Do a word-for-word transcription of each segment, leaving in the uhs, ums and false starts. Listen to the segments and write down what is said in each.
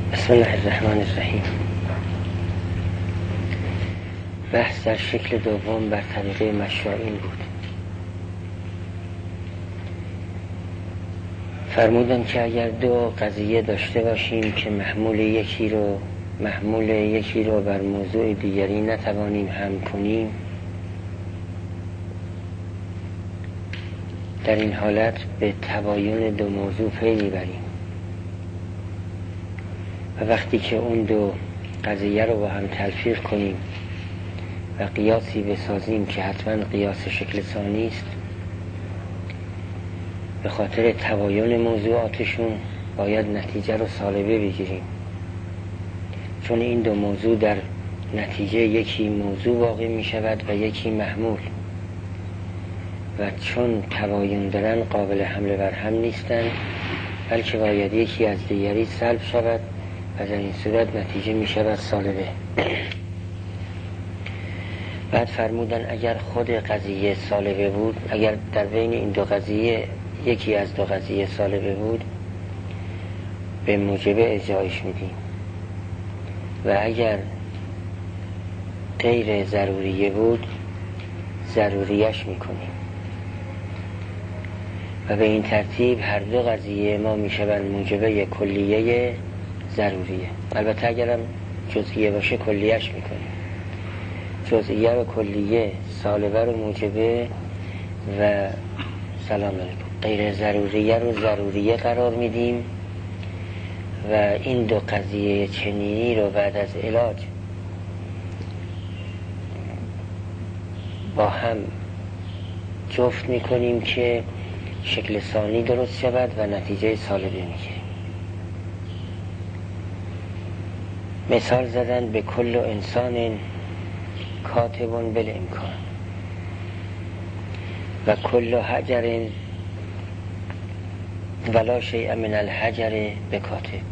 بسم الله الرحمن الرحیم. بحث در شکل دوم بر طریقه مشاعین بود. فرمودن که اگر دو قضیه داشته باشیم که محمول یکی رو محمول یکی رو بر موضوع دیگری نتوانیم هم کنیم، در این حالت به تباین دو موضوع پی میبریم و وقتی که اون دو قضیه رو با هم تلفیق کنیم و قیاسی بسازیم که حتما قیاس شکل ثانی است، به خاطر تباین موضوعاتشون باید نتیجه رو سالبه بگیریم، چون این دو موضوع در نتیجه یکی موضوع واقع می شود و یکی محمول، و چون تباین دارن قابل حمله بر هم نیستن، بلکه باید یکی از دیگری سلب شود و در این صورت نتیجه می شود سالبه. بعد فرمودن اگر خود قضیه سالبه بود، اگر در بین این دو قضیه یکی از دو قضیه سالبه بود، به موجب اجرایش میدیم، و اگر غیر ضروریه بود ضروریش میکنیم، و به این ترتیب هر دو قضیه ما میشوند موجبه کلیه ضروریه. البته اگرم جزئیه باشه کلیهش میکنیم، جزئیه و کلیه سالبه رو موجبه و سلام علیکم غیر ضروریه رو ضروریه قرار میدیم، و این دو قضیه چنینی رو بعد از علاج با هم جفت میکنیم که شکل ثانی درست شود و نتیجه سالبه میگیریم. مثال زدن به کل انسان کاتب بالامکان و کل حجر ولا شیء من الحجر بکاتب.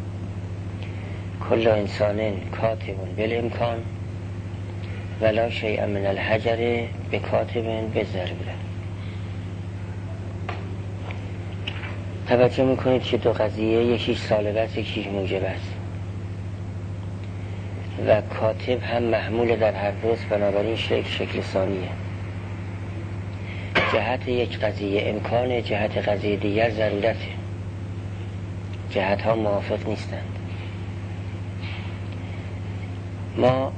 کل انسان کاتب بالامکان ولا شیء من الحجر بکاتب بضروره. توجه میکنید که دو قضیه یکیش سالبه است یکیش موجب است، و کاتب هم محمول در هر دوست، بنابراین شکل شکل ثانیه. جهت یک قضیه امکانه، جهت قضیه دیگر ضرورته، جهت ها موافق نیستند. ما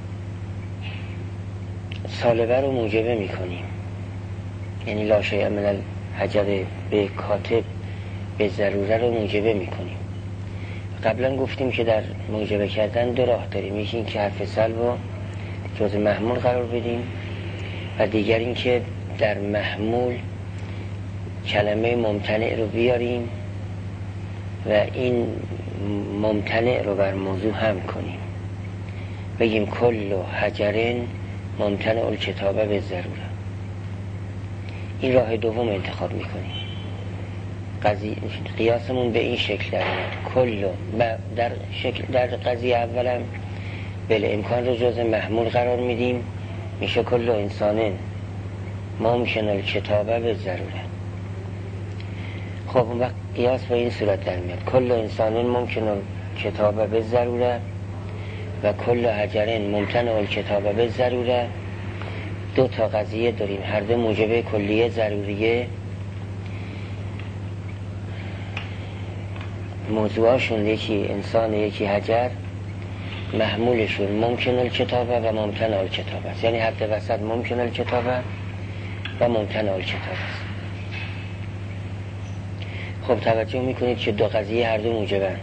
سالبه رو موجبه میکنیم، یعنی لا شیء من الحجر به کاتب به ضروره رو موجبه میکنیم. قبلا گفتیم که در موجبه کردن دو راه داریم، یکی این که حرف سلب رو جز محمول قرار بدیم، و دیگر این که در محمول کلمه ممتنع رو بیاریم و این ممتنع رو بر موضوع هم کنیم، بگیم کل حجر ممتنع الکتابه به ضروره. این راه دوم انتخاب میکنیم. قیاسمون به این شکل در میاد. کل در شکل در قضیه اولم بالامکان رو جز محمول قرار میدیم، میشه کل انسان ممکن الکتابه به ضروره. خب اون وقت قیاس به این صورت در میاد. کل انسان ممکن الکتابه به ضروره و کل حجر ممتنع الکتابه به ضروره. دو تا قضیه داریم، هر دو موجبه کلیه ضروریه، موضوعشون یکی انسان یکی حجر، محمولشون ممکن الکتابه و ممتنع الکتابه است، یعنی حد وسط ممکن الکتابه و ممتنع الکتابه است. خب توجه میکنید که دو قضیه هر دو موجبند،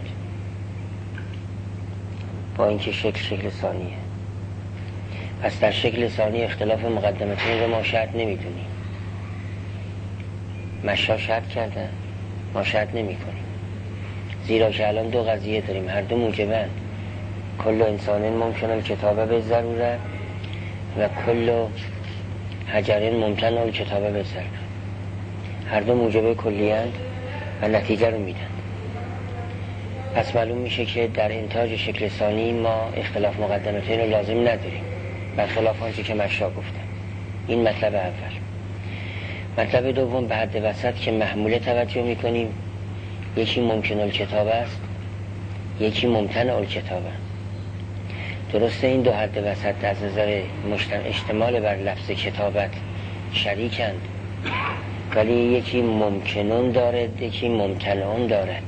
با اینکه شکل شکل ثانیه. پس در شکل ثانی اختلاف مقدمتین رو ما شرط نمیدونیم، مشا شرط کردن، ما شرط نمی کنیم، زیرا که الان دو قضیه داریم هر دو موجبند. کل انسان ممکن الکتابه به ضروره و کل حجر ممتنع الکتابه به ضروره، هر دو موجبه کلیند و نتیجه رو میدن. پس معلوم میشه که در انتاج شکل ثانی ما اختلاف مقدمتین رو لازم نداریم، برخلاف آنچه که مشا گفتن. این مطلب اول. مطلب دوم به حد وسط که محموله توجه میکنیم، یکی ممکن الکتابه است، یکی ممتنع الکتابه. درسته این دو حد وسط از نظر اشتمال بر لفظ کتابت شریکند، ولی یکی ممکنون دارد یکی ممتنعون دارد.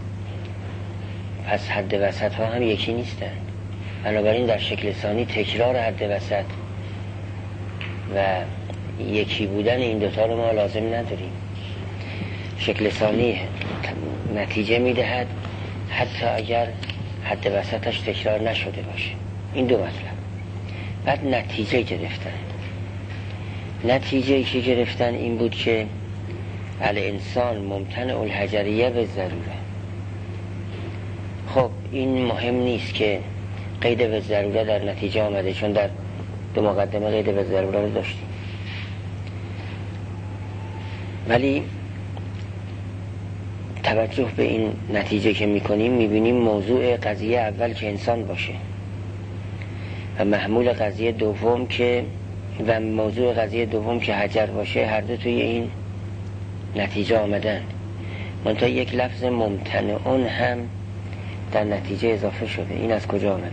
پس حد وسط ها هم یکی نیستند. بنابراین در شکل ثانی تکرار حد وسط و یکی بودن این دوتا رو ما لازم نداریم. شکل ثانی نتیجه میدهد حتی اگر حد وسطش تکرار نشده باشه. این دو مطلب. بعد نتیجه گرفتن. نتیجه که گرفتن این بود که الانسان ممتنع الحجریه به ضروره. خب این مهم نیست که قید به ضروره در نتیجه آمده، چون در دو مقدمه قید به ضروره رو داشتیم. ولی توجه به این نتیجه که میکنیم میبینیم موضوع قضیه اول که انسان باشه و محمول قضیه دوم که و موضوع قضیه دوم که حجر باشه، هر دو توی این نتیجه آمدن. منتها یک لفظ ممتنعون هم در نتیجه اضافه شده. این از کجا آمده؟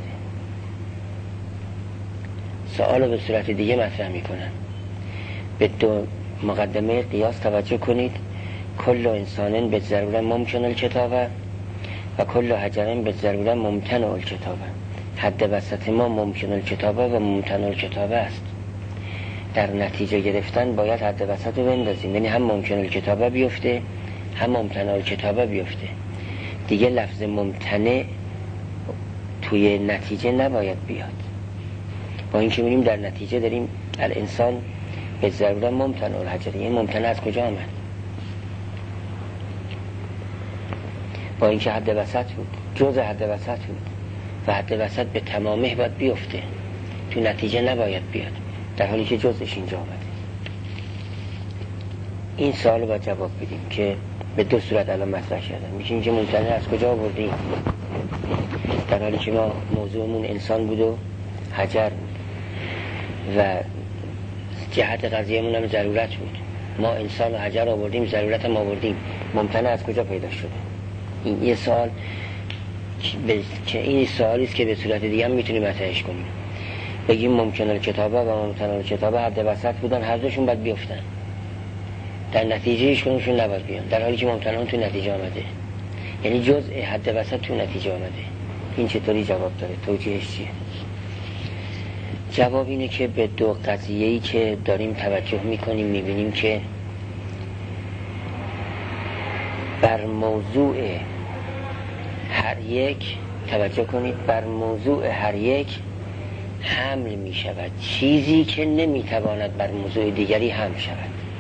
سوال به صورت دیگه مطرح میکنن. به دو مقدمه قیاس توجه کنید. کل انسانن به ضروره ممکن الکتابه و کل حجرن به ضروره ممتنع الکتابه. حد وسط ما ممکن الکتابه و ممتنع الکتابه است. در نتیجه گرفتن باید حد وسط رو بندازیم، یعنی هم ممکن الکتابه بیفته هم ممتنع الکتابه بیفته. دیگه لفظ ممتنع توی نتیجه نباید بیاد. با این که می‌بینیم در نتیجه داریم الانسان به ضروره ممتنع الحجر. این ممتنع از کجا آمد؟ با این که حد وسط بود، جز حد وسط بود و حد وسط به تمامه باید بیفته، تو نتیجه نباید بیاد، در حالی که جزش اینجا آمده. این سوال رو باید جواب بدیم که به دو صورت الان مطرح شدن. میشه اینجا ممتنع از کجا آوردیم؟ در حالی که ما موضوعمون انسان بود و حجر بود و جهت قضیهمون هم ضرورت بود. ما انسان و حجر آوردیم، ضرورت هم آوردیم. ممتنع از کجا پیدا شده؟ این یه سوال که این سوالی است که به صورت دیگه هم میتونیم مطرحش کنیم. بگیم ممکن الکتابه و ممتنع الکتابه حد وسط بودن، هر دوشون باید بیفتن، در نتیجه هیچ کنونشون نباید بیان، در حالی که ممتنعون تو نتیجه آمده. یعنی جزء حد وسط تو نتیجه آمده. این چطوری جواب داره؟ توجیهش چیه؟ جواب اینه که به دو قضیه‌ای که داریم توجه میکنیم میبینیم که بر موضوع هر یک، توجه کنید، بر موضوع هر یک حمل می شود چیزی که نمی تواند بر موضوع دیگری حمل شود.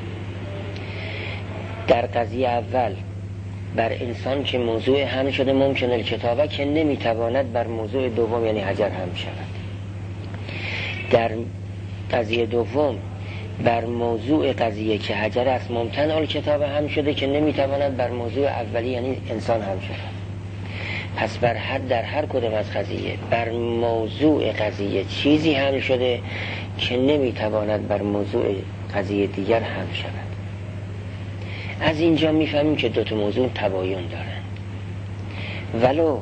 در قضیه اول بر انسان که موضوع حمل شده ممکن الکتابه که نمی تواند بر موضوع دوم یعنی حجر حمل شود. در قضیه دوم بر موضوع قضیه که حجر است ممتنع الکتابه حمل شده که نمی تواند بر موضوع اولی یعنی انسان حمل شود. پس بر هر در هر کدام از قضیه بر موضوع قضیه چیزی حمل شده که نمیتواند بر موضوع قضیه دیگر حمل شود. از اینجا میفهمیم که دو تا موضوع تباین دارن، ولو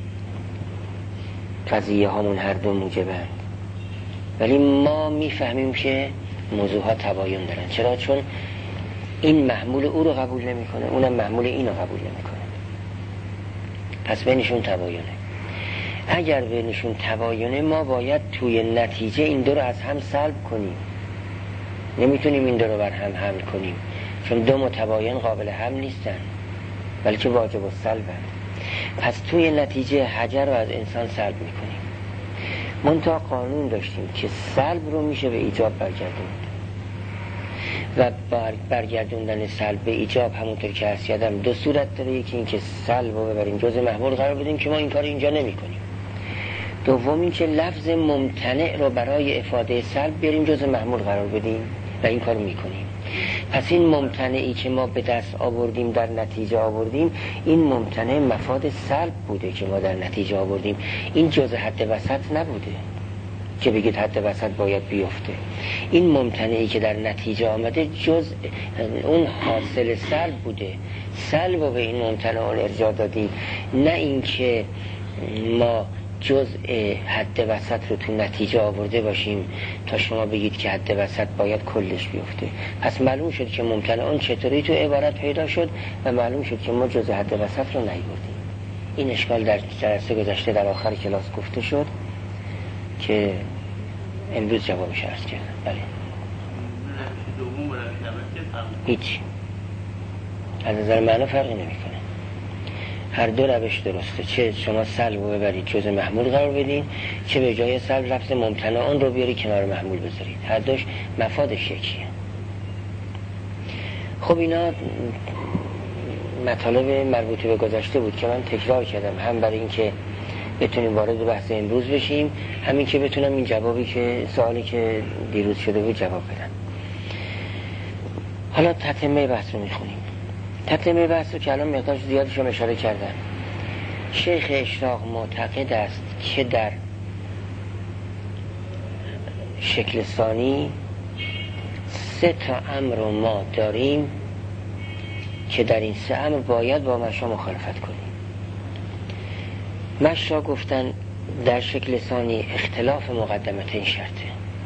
قضیه هامون هر دو موجبند، ولی ما میفهمیم که موضوع ها تباین دارن. چرا؟ چون این محمول او رو قبول نمیکنه، اونم محمول این رو قبول نمیکنه. پس بینشون تباینه. اگر بینشون تباینه ما باید توی نتیجه این دو رو از هم سلب کنیم. نمیتونیم این دو رو بر هم حمل کنیم، چون دو متباین قابل حمل نیستن بلکه واجب السلبن. پس توی نتیجه حجر رو از انسان سلب میکنیم. منتها قانون داشتیم که سلب رو میشه به ایجاب برگردوند و برگردوندن سلب به ایجاب همونطور که عرض کردم دو صورت داره. یکی این که سلب رو ببریم جزء محمول قرار بدیم که ما این کار اینجا نمی کنیم. دوم این که لفظ ممتنع رو برای افاده سلب بیاریم جزء محمول قرار بدیم و این کار می کنیم. پس این ممتنعی که ما به دست آوردیم در نتیجه آوردیم، این ممتنع مفاد سلب بوده که ما در نتیجه آوردیم. این جزء حد وسط نبوده که بگید حد وسط باید بیفته. این ممتنعی که در نتیجه آمده جز اون حاصل سلب بوده. سلب رو به این ممتنع ارجاع دادیم، نه اینکه ما جزء حد وسط رو تو نتیجه آورده باشیم تا شما بگید که حد وسط باید کلش بیفته. پس معلوم شد که ممکنه اون چطوری تو عبارت پیدا شد و معلوم شد که ما جزء حد وسط رو نیاوردیم. این اشکال در جلسه گذشته در آخر کلاس گفته شد که امروز جوابش عرض کردم. بله هیچ از نظر معنی فرقی نمیکنه، هر دو روش درسته. چه شما سلب رو ببرید جزء محمول قرار بدین، چه به جای سلب لفظ ممتنع اون رو بیاری کنار محمول بذارید، هر دوش مفادش یکیه. خب اینا مطالب مربوط به گذشته بود که من تکرار کردم، هم برای اینکه بتونیم وارد بحث امروز بشیم، همین که بتونم این جوابی که سوالی که دیروز شده بود جواب بدم. حالا تتمه بحث رو میخونیم. تتمه بحث رو که الان مقدار زیادش رو اشاره کردم. شیخ اشراق معتقد است که در شکل ثانی سه تا امر رو ما داریم که در این سه امر باید با مشا مخالفت کنیم. مشا گفتن در شکل ثانی اختلاف مقدمتین شرطه.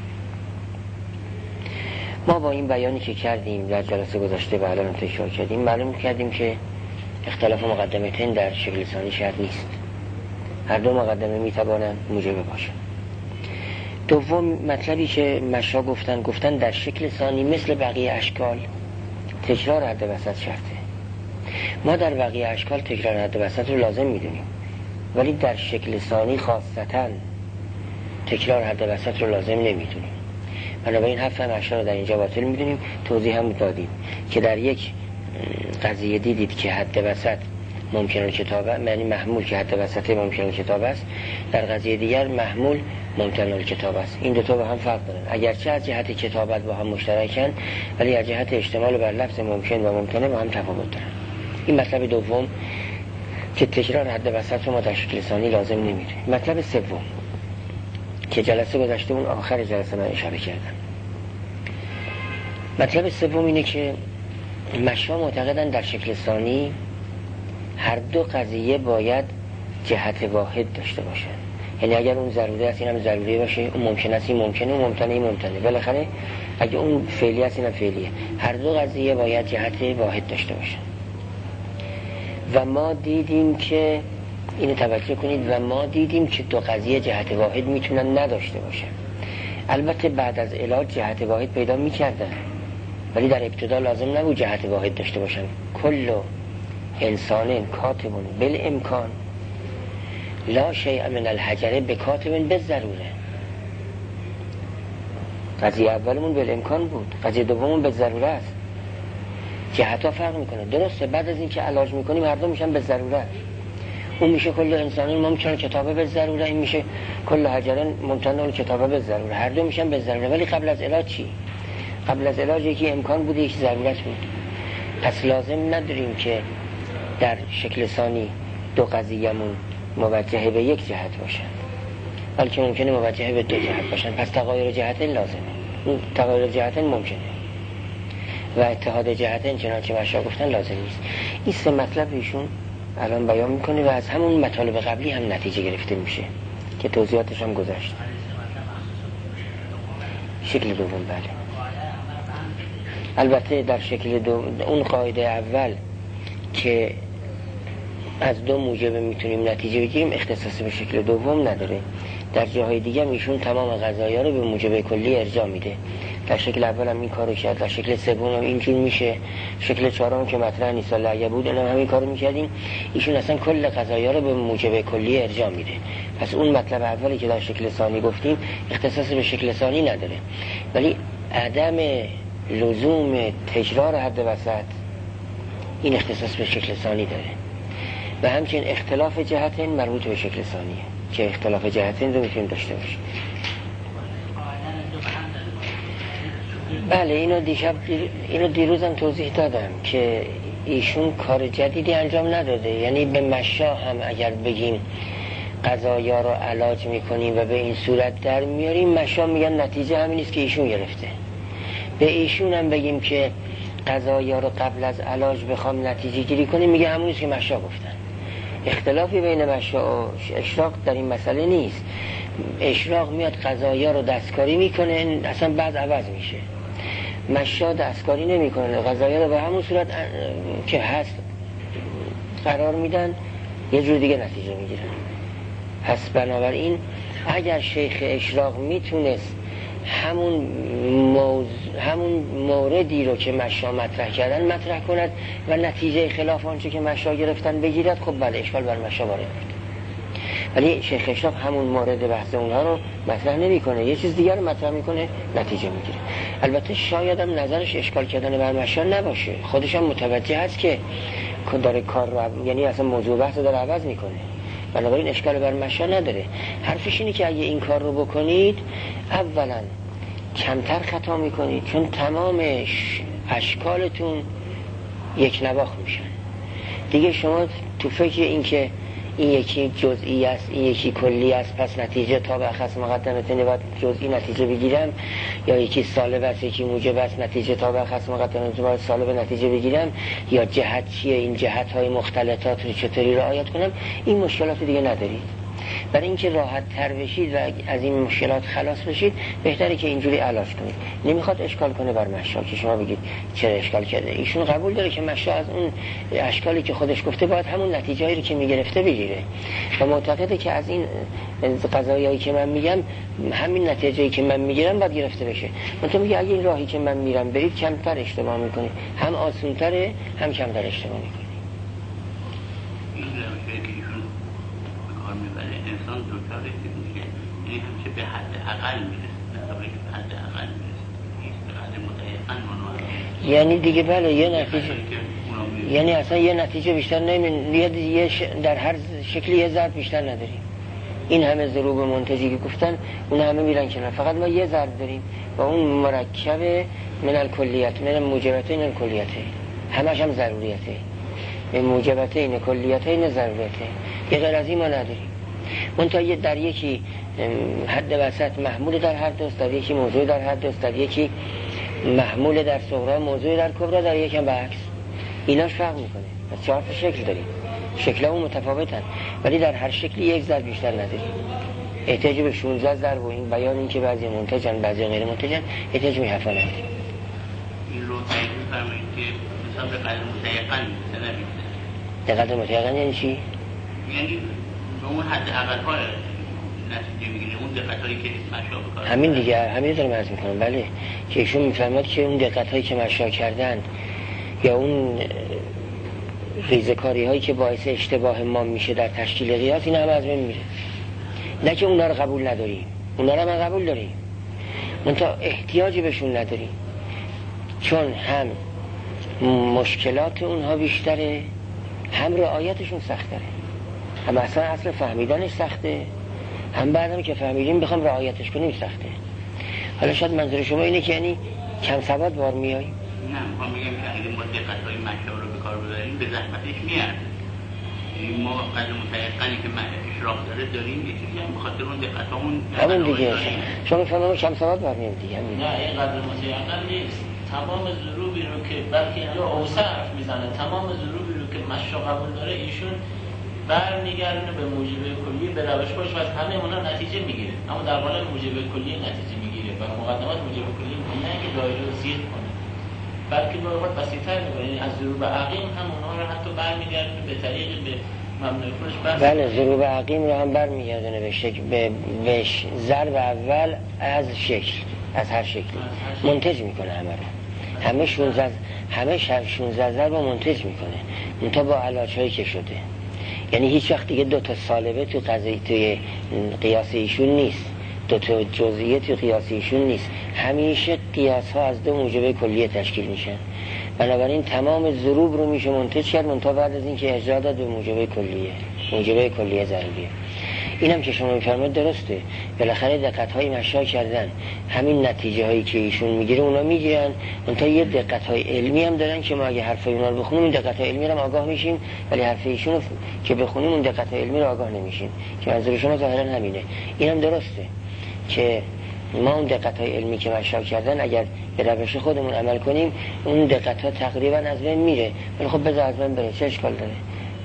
ما با این بیانی که کردیم در جلسه گذشته و الان تکرار کردیم معلوم کردیم که اختلاف مقدمتین در شکل ثانی شرط نیست، هر دو مقدمه میتوانند موجب باشند. دوم مطلبی که مشا گفتن گفتن در شکل ثانی مثل بقیه اشکال تکرار حد وسط شرطه. ما در بقیه اشکال تکرار حد وسط رو لازم میدونیم، ولی در شکل ثانی خاصتا تکرار حد وسط رو لازم نمیدونیم. بنابراین حرف مشا رو در اینجا باطل میدونیم. توضیح هم دادیم که در یک قضیه دیدید که حد وسط ممکنه کتابه، یعنی محمول که حد وسط ممکنه کتاب است، در قضیه دیگر محمول ممکنه کتاب است. این دو تا با هم فرق دارن، اگرچه از جهت کتابت با هم مشترکن ولی از جهت اشتمال بر لفظ ممکن و ممکنه با هم تفاوت دارن. این مطلب دوم که تکرار حد وسط رو ما در شکل ثانی لازم نمیدونیم. مطلب سوم که جلسه گذشته اون آخر جلسه من اشاره کردم، مطلب سوم اینه که مشا معتقدن در شکل ثانی هر دو قضیه باید جهت واحد داشته باشن. یعنی اگر اون ضروری است اینم ضروری باشه، اون ممکن است این ممکنه، اون ممکنه این ممکنه، بالاخره اگه اون فعلی است اینم فعلیه. هر دو قضیه باید جهت واحد داشته باشن. و ما دیدیم که اینو توجه کنید، و ما دیدیم که دو قضیه جهت واحد میتونن نداشته باشن. البته بعد از علاج جهت واحد پیدا میکردن، ولی در ابتدا لازم نبود جهت واحد داشته باشن. کل انسان کاتبون بالامکان لا شیء من الحجر بکاتب بالضروره. قضیه اولمون بالامکان بود، قضیه دوممون بالضروره است. جهت‌ها فرق میکنه. درسته بعد از این که علاج میکنیم هر دو میشن بالضروره. اون میشه کل انسان ممکنه کتابه بالضروره، این میشه کل حجر ممکنه کتابه بالضروره. هر دو میشن بالضروره. ولی قبل از علاج چی؟ قبل از علاج یکی امکان بوده یکی ضرورت بود. پس لازم نداریم که در شکل ثانی دو قضیه‌مون موجه به یک جهت باشن، بلکه ممکنه موجه به دو جهت باشن. پس تغایر جهتین لازمه، اون تغایر جهتین ممکنه و اتحاد جهتین چنانچه مشا گفتن لازم نیست. این سه مطلب ایشون الان بیان میکنه و از همون مطالب قبلی هم نتیجه گرفته میشه که توضیحاتش هم گذشت. شکل دوم بله، البته در شکل دوم اون قاعده اول که از دو موجب میتونیم نتیجه بگیریم اختصاص به شکل دوم نداره. در جاهای دیگه میشون تمام قضایا رو به موجب کلی ارجاع میده. در شکل اول هم این کارو کرد، در شکل سوم هم اینجور میشه، شکل چهارم که مطرح نیست الا اگه بود اونم همین کارو میکردیم. ایشون اصلا کل قضایا رو به موجب کلی ارجاع میده. پس اون مطلب اولی که در شکل ثانی گفتیم اختصاص به شکل ثانی نداره، ولی عدم لزوم تکرار حد وسط این اختصاص به شکل ثانی داره. و همچنین اختلاف جهتین مربوط به شکل ثانیه که اختلاف جهتین رو میتونیم داشته باشیم. بله اینو دیشب اینو دیروزم توضیح دادم که ایشون کار جدیدی انجام نداده. یعنی به مشا هم اگر بگیم قضایا رو علاج میکنیم و به این صورت در میاریم، مشا میگن نتیجه همین است که ایشون گرفته. به ایشون هم بگیم که قضایا رو قبل از علاج بخوام نتیجه گیری کنیم، میگه همون است که مشا گفتن. اختلافی بین مشا و اشراق در این مسئله نیست. اشراق میاد قضایا رو دستکاری میکنه، اصلا بعد عوض میشه. مشا دستکاری نمیکنه، قضایا رو به همون صورت که هست قرار میدن، یه جور دیگه نتیجه میگیرن. پس بنابراین اگر شیخ اشراق میتونست همون موضوع همون موردی رو که مشا مطرح کردن مطرح کند و نتیجه خلاف آنچه که مشا گرفتن بگیرد، خب بله اشکال بر مشا وارد میشه. ولی شیخ اشراق همون مورد بحث اونها رو مطرح نمیکنه، یه چیز دیگر رو مطرح میکنه، نتیجه میگیره. البته شاید هم نظرش اشکال کردن بر مشا نباشه، خودش هم متوجه هست که داره کار رو، یعنی اصلا موضوع بحث داره عوض میکنه، بنابراین اشکال بر مشا نداره. حرفش اینه که اگه این کار رو بکنید اولا کمتر خطا میکنید، چون تمام اشکالتون یک نواخت میشن دیگه. شما تو فکر این که این یکی جزئی است این یکی کلی است، پس نتیجه تا به اخص مقدمتنه باید جزئی نتیجه بگیرم، یا یکی سالب است یکی موجب است نتیجه تا به اخص مقدمتنه باید سالب نتیجه بگیرم، یا جهت چیه این جهت های مختلطات رو چطوری رعایت کنم، این مشکلات دیگه ندارید. برای اینکه راحت تر بشید و از این مشکلات خلاص بشید بهتره که اینجوری علاج کنید. نمیخواد اشکال کنه بر مشا که شما بگید چرا اشکال کرده. ایشون قبول داره که مشا از اون اشکالی که خودش گفته باید همون نتیجه‌ای رو که میگرفته بگیره و معتقده که از این قضایایی که من میگم همین نتیجه‌ای که من میگیرم باید گرفته بشه. منتها میگه اگه این راهی که من میرم برید کمتر اشتباه میکنید، هم آسان‌تره هم کمتر اشتباه میکنید. انسان دوچار رسید میشه، یعنی همیشه به حد اقل میرسه، نه به حد اقل میرسه، به حد متعیقن منوعه، یعنی دیگه بله یه نتیجه، یعنی اصلا یه نتیجه بیشتر نمی یه ش... در هر شکلی یه ضرب بیشتر نداریم. این همه ضروب منتجی که گفتن اون همه میرن کنار، فقط ما یه ضرب داریم و اون مرکب من الکلیت من موجبتین الکلیتین، همش هم ضروریته، من موجبتین کلیتین ضروریته، یه غیر از این ما نداریم. منتها یه در یکی حد وسط محمول در هر دوست، در یکی موضوع در هر دوست، در یکی محمول در صغرا موضوع در کبرا، در یکی هم برعکس. ایناش فرق میکنه. پس چهار تا شکل داریم، شکل‌ها اون متفاوتن ولی در هر شکلی یک ضرب بیشتر نداریم. احتیاج به شانزده ضرب و این بیان این که بعضی منتجن بعضی غیر منتجن احتیاج به حرفا نداریم. این رو تایید می‌فرمایید که مثلا به قدر متیقن میشه نمیشه. قدر متیقن یعنی چی؟ یعنی اون حد اقل ها نتیجه میگیره، اون دقت هایی که مشا بکارن. همین دیگه، همین دارم عرض میکنم. بله که ایشون میفهمد که اون دقت هایی که مشا کردن یا اون ریزکاری هایی که باعث اشتباه ما میشه در تشکیل قیاس، این هم از بین میره. نه که اونا رو قبول نداریم، اونا رو من قبول داریم، منتها احتیاجی بهشون نداریم، چون هم مشکلات اونها بیشتره هم رعایتشون سختره، هم اصلا اصل فهمیدنش سخته، هم بعدم که فهمیدیم بخوام رعایتش کنیم سخته. حالا شاید منظور شما اینه که یعنی کم سواد بار میایی؟ نه، میخوام بگم که اگه ما دقت‌های مشا رو به کار ببریم به زحمتش میارزه. ما قدر متیقنی که اشراق داره داریم، یه چیزی هم بخاطر اون دقت‌هامون همون دیگه. شما میفهمم کم سواد بار میام دیگه. نه این قدر متیقن نیست. تمام ضروبی رو که بلکه اینجا اوسع حرف میزنه، تمام ضروبی رو که مشا قبول داره ایشون برمیگردونه به موجب کلی به روش باش و از همه اونا نتیجه میگیره، اما در قالب موجب کلی نتیجه میگیره و مقدمات موجب کلی نه که دایره رو زیر کنه، بلکه به وقت وسیع‌تر می‌کنه. یعنی از ضروب عقیم هم اونها رو حتی برمیگردونه به طریق به مبنای خودش بحث. بله ضروب عقیم رو هم برمیگردونه به شکل به بهش ضرب اول از شکل، از هر شکلی منتج میکنه همه رو، همه شانزده همه شانزده ضرب رو منتج میکنه، منتها با علاج‌هایی که شده. یعنی هیچ وقت دیگه دو تا سالبه تو قضیه توی قیاس ایشون نیست، دو تا جزئیه تو قیاس ایشون نیست، همیشه قیاس ها از دو موجب کلیه تشکیل میشن. بنابراین تمام ضروب رو میشه منتج کرد منتها بعد از اینکه اجرا داد به موجب کلیه، موجب کلیه ضروریه. اینم که شما میفرمایید درسته، بالاخره دقت های مشا کردن، همین نتیجه هایی که ایشون میگیره اونا میگیرن، منتها یه دقت های علمی هم دارن که ما اگه حرف اونا رو بخونیم این دقت های علمی رو آگاه میشیم، ولی حرف ایشون رو که بخونیم اون دقت های علمی رو آگاه نمیشیم، که منظور شما ظاهرا همینه. اینم درسته که ما اون دقت های علمی که مشا کردن اگر به روش خودمون عمل کنیم اون دقت ها تقریبا از بین میره، ولی خب بذار از بین بره، چه اشکال داره؟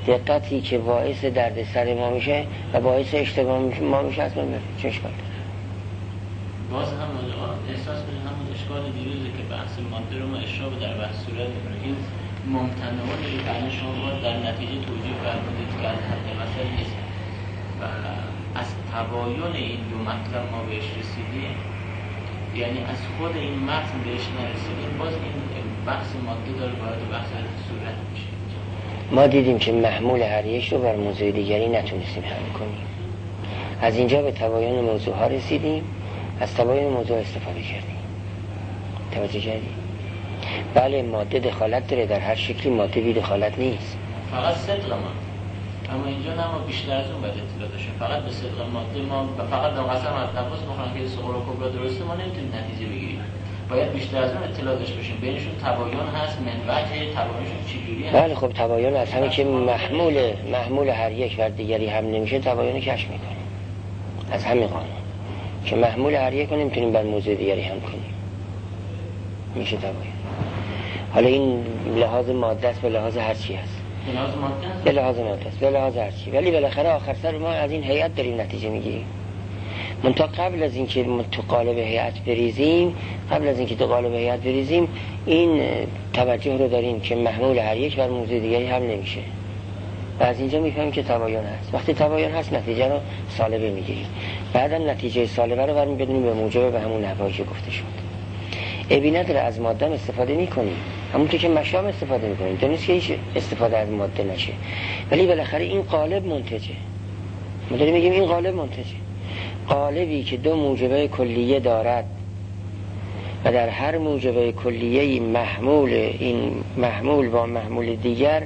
دقتی که باعث درد سر ما میشه و باعث اشتباه ما میشه اصلا چه اشکال داره؟ باز هم احساس کنید همون اشکال دیروزه که بحث ماده رو ما اشراف در بحث صورت میکنیم. این ممتنعان یعنی شما در نتیجه توجیه فرمودید که از حد مثل نیست و از تباین این دو مطلب ما بهش رسیدیم، یعنی از خود این متن بهش نرسیدیم، باز این بحث ماده داره باید بحث صورت میشه. ما دیدیم که محمول هر یک رو بر موضوع دیگری نتونستیم حل کنیم. از اینجا به تباین موضوع ها رسیدیم، از تباین موضوع استفاده کردیم. توجه کردیم؟ بله ماده دخالت داره، در هر شکلی ماده بی دخالت نیست. فقط صدق ما، اما اینجا نه ما بیشتر از اون باید اطلاع داشتیم. فقط به صدق ماده ما و فقط در قسم از تفاص بخونم که صغرا کبرا درسته ما نمیتونیم نتیجه بگیریم. باید بیشتر از اون اطلاع داشته باشیم. بینشون تباین هست، منوجه تباینشون چجوری هست. بله خب تباین از همین که محمول محمول هر یک بر دیگری هم نمیشه تباین کشف میکنیم. از همین قانون که محمول هر یک رو نمیتونیم بر موضوع دیگری هم کنیم. میشه تباین. حالا این لحاظ ماده است به لحاظ هر چی است. به لحاظ ماده است. به لحاظ ماده است. به لحاظ هر چی. ولی بالاخره آخر سر ما از این هیئت داریم نتیجه میگیریم. منتها قبل از اینکه تو قالب هیئت بریزیم، قبل از اینکه تو قالب هیئت بریزیم، این توجه رو داریم که محمول هر یک بر موضوع دیگری هم نمیشه. و از اینجا میفهمیم که تباین هست. وقتی تباین هست نتیجه رو سالبه میگیریم. بعدا نتیجه سالبه رو برمی بدونیم به موجب به همون نحوی که گفته شد. ابی نداره از ماده استفاده میکنیم، همونطور که مشام استفاده میکنیم. درست که هیچ استفاده از ماده نشه، ولی بالاخره این قالب منتجه. ما داریم میگیم این قالب منتجه. قالبی که دو موجبه کلیه دارد و در هر موجبه کلیه محمول این محمول با محمول دیگر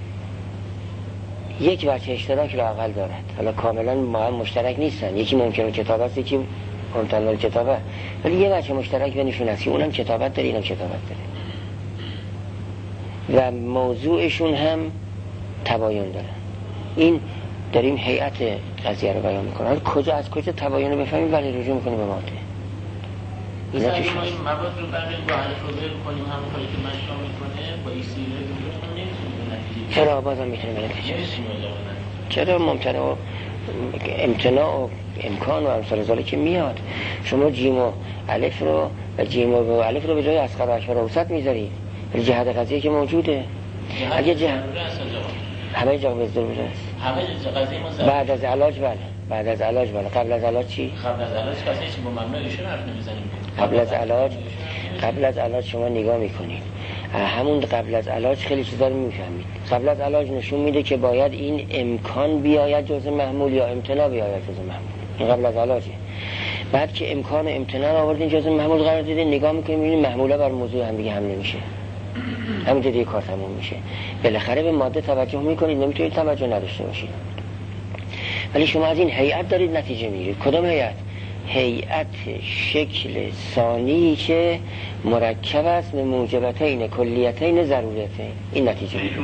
یک وجه اشتراک را اقل دارد. حالا کاملا ما هم مشترک نیستن، یکی ممکنه کتاب است یکی ممتنع کتابه، ولی یه وجه مشترک بینشون هست، اونم کتابت داره اینم کتابت داره و موضوعشون هم تباین داره. این داریم هیئت قضیه رو بیان میکنه. حالا کجا از کجا تباین رو بفهمیم؟ ولی رجوع میکنیم به ماده. مثلا اگه ما این مواد رو بریم با الف رو بکنیم همون کاری که مشا میکنه با ایکس ایره بگیریم نمیتونیم به نتیجه. چرا بازم میتونیم به نتیجه؟ چرا ممتنع و امتناع و امکان و امثال ذالک که میاد. شما جیم و الف رو و جیم و الف رو به جای اصغر و اکبر و اوسط میذاری، ولی جهت قضیه که موجوده. اگه جهت همه جا به ضروره است. همه جا قضیه ما بعد از علاج بله. بعد از علاج بله. قبل از علاج چی؟ قبل از علاج کسی هیچ با مبنای ایشون حرف نمیزنیم. قبل از علاج قبل از علاج شما نگاه میکنید. همون قبل از علاج خیلی چیزا رو میفهمید. قبل از علاج نشون میده که باید این امکان بیاید جزء محمول یا امتناع بیاید جزء محمول. این قبل از علاجه. بعد که امکان و امتناع رو آوردین جزء محمول قرار دادین، نگاه میکنید میبینید محموله بر موضوع هم دیگه هم نمیشه. همین دیگه کار تموم میشه. بالاخره به ماده توجه میکنید، نمیتونید توجه نداشته باشید. ولی شما از این هیئت دارید نتیجه میگیرید. کدام هیئت؟ هیئت شکل ثانی که مرکب است به موجبتین کلیتین ضرورتین. این نتیجه میگیرید.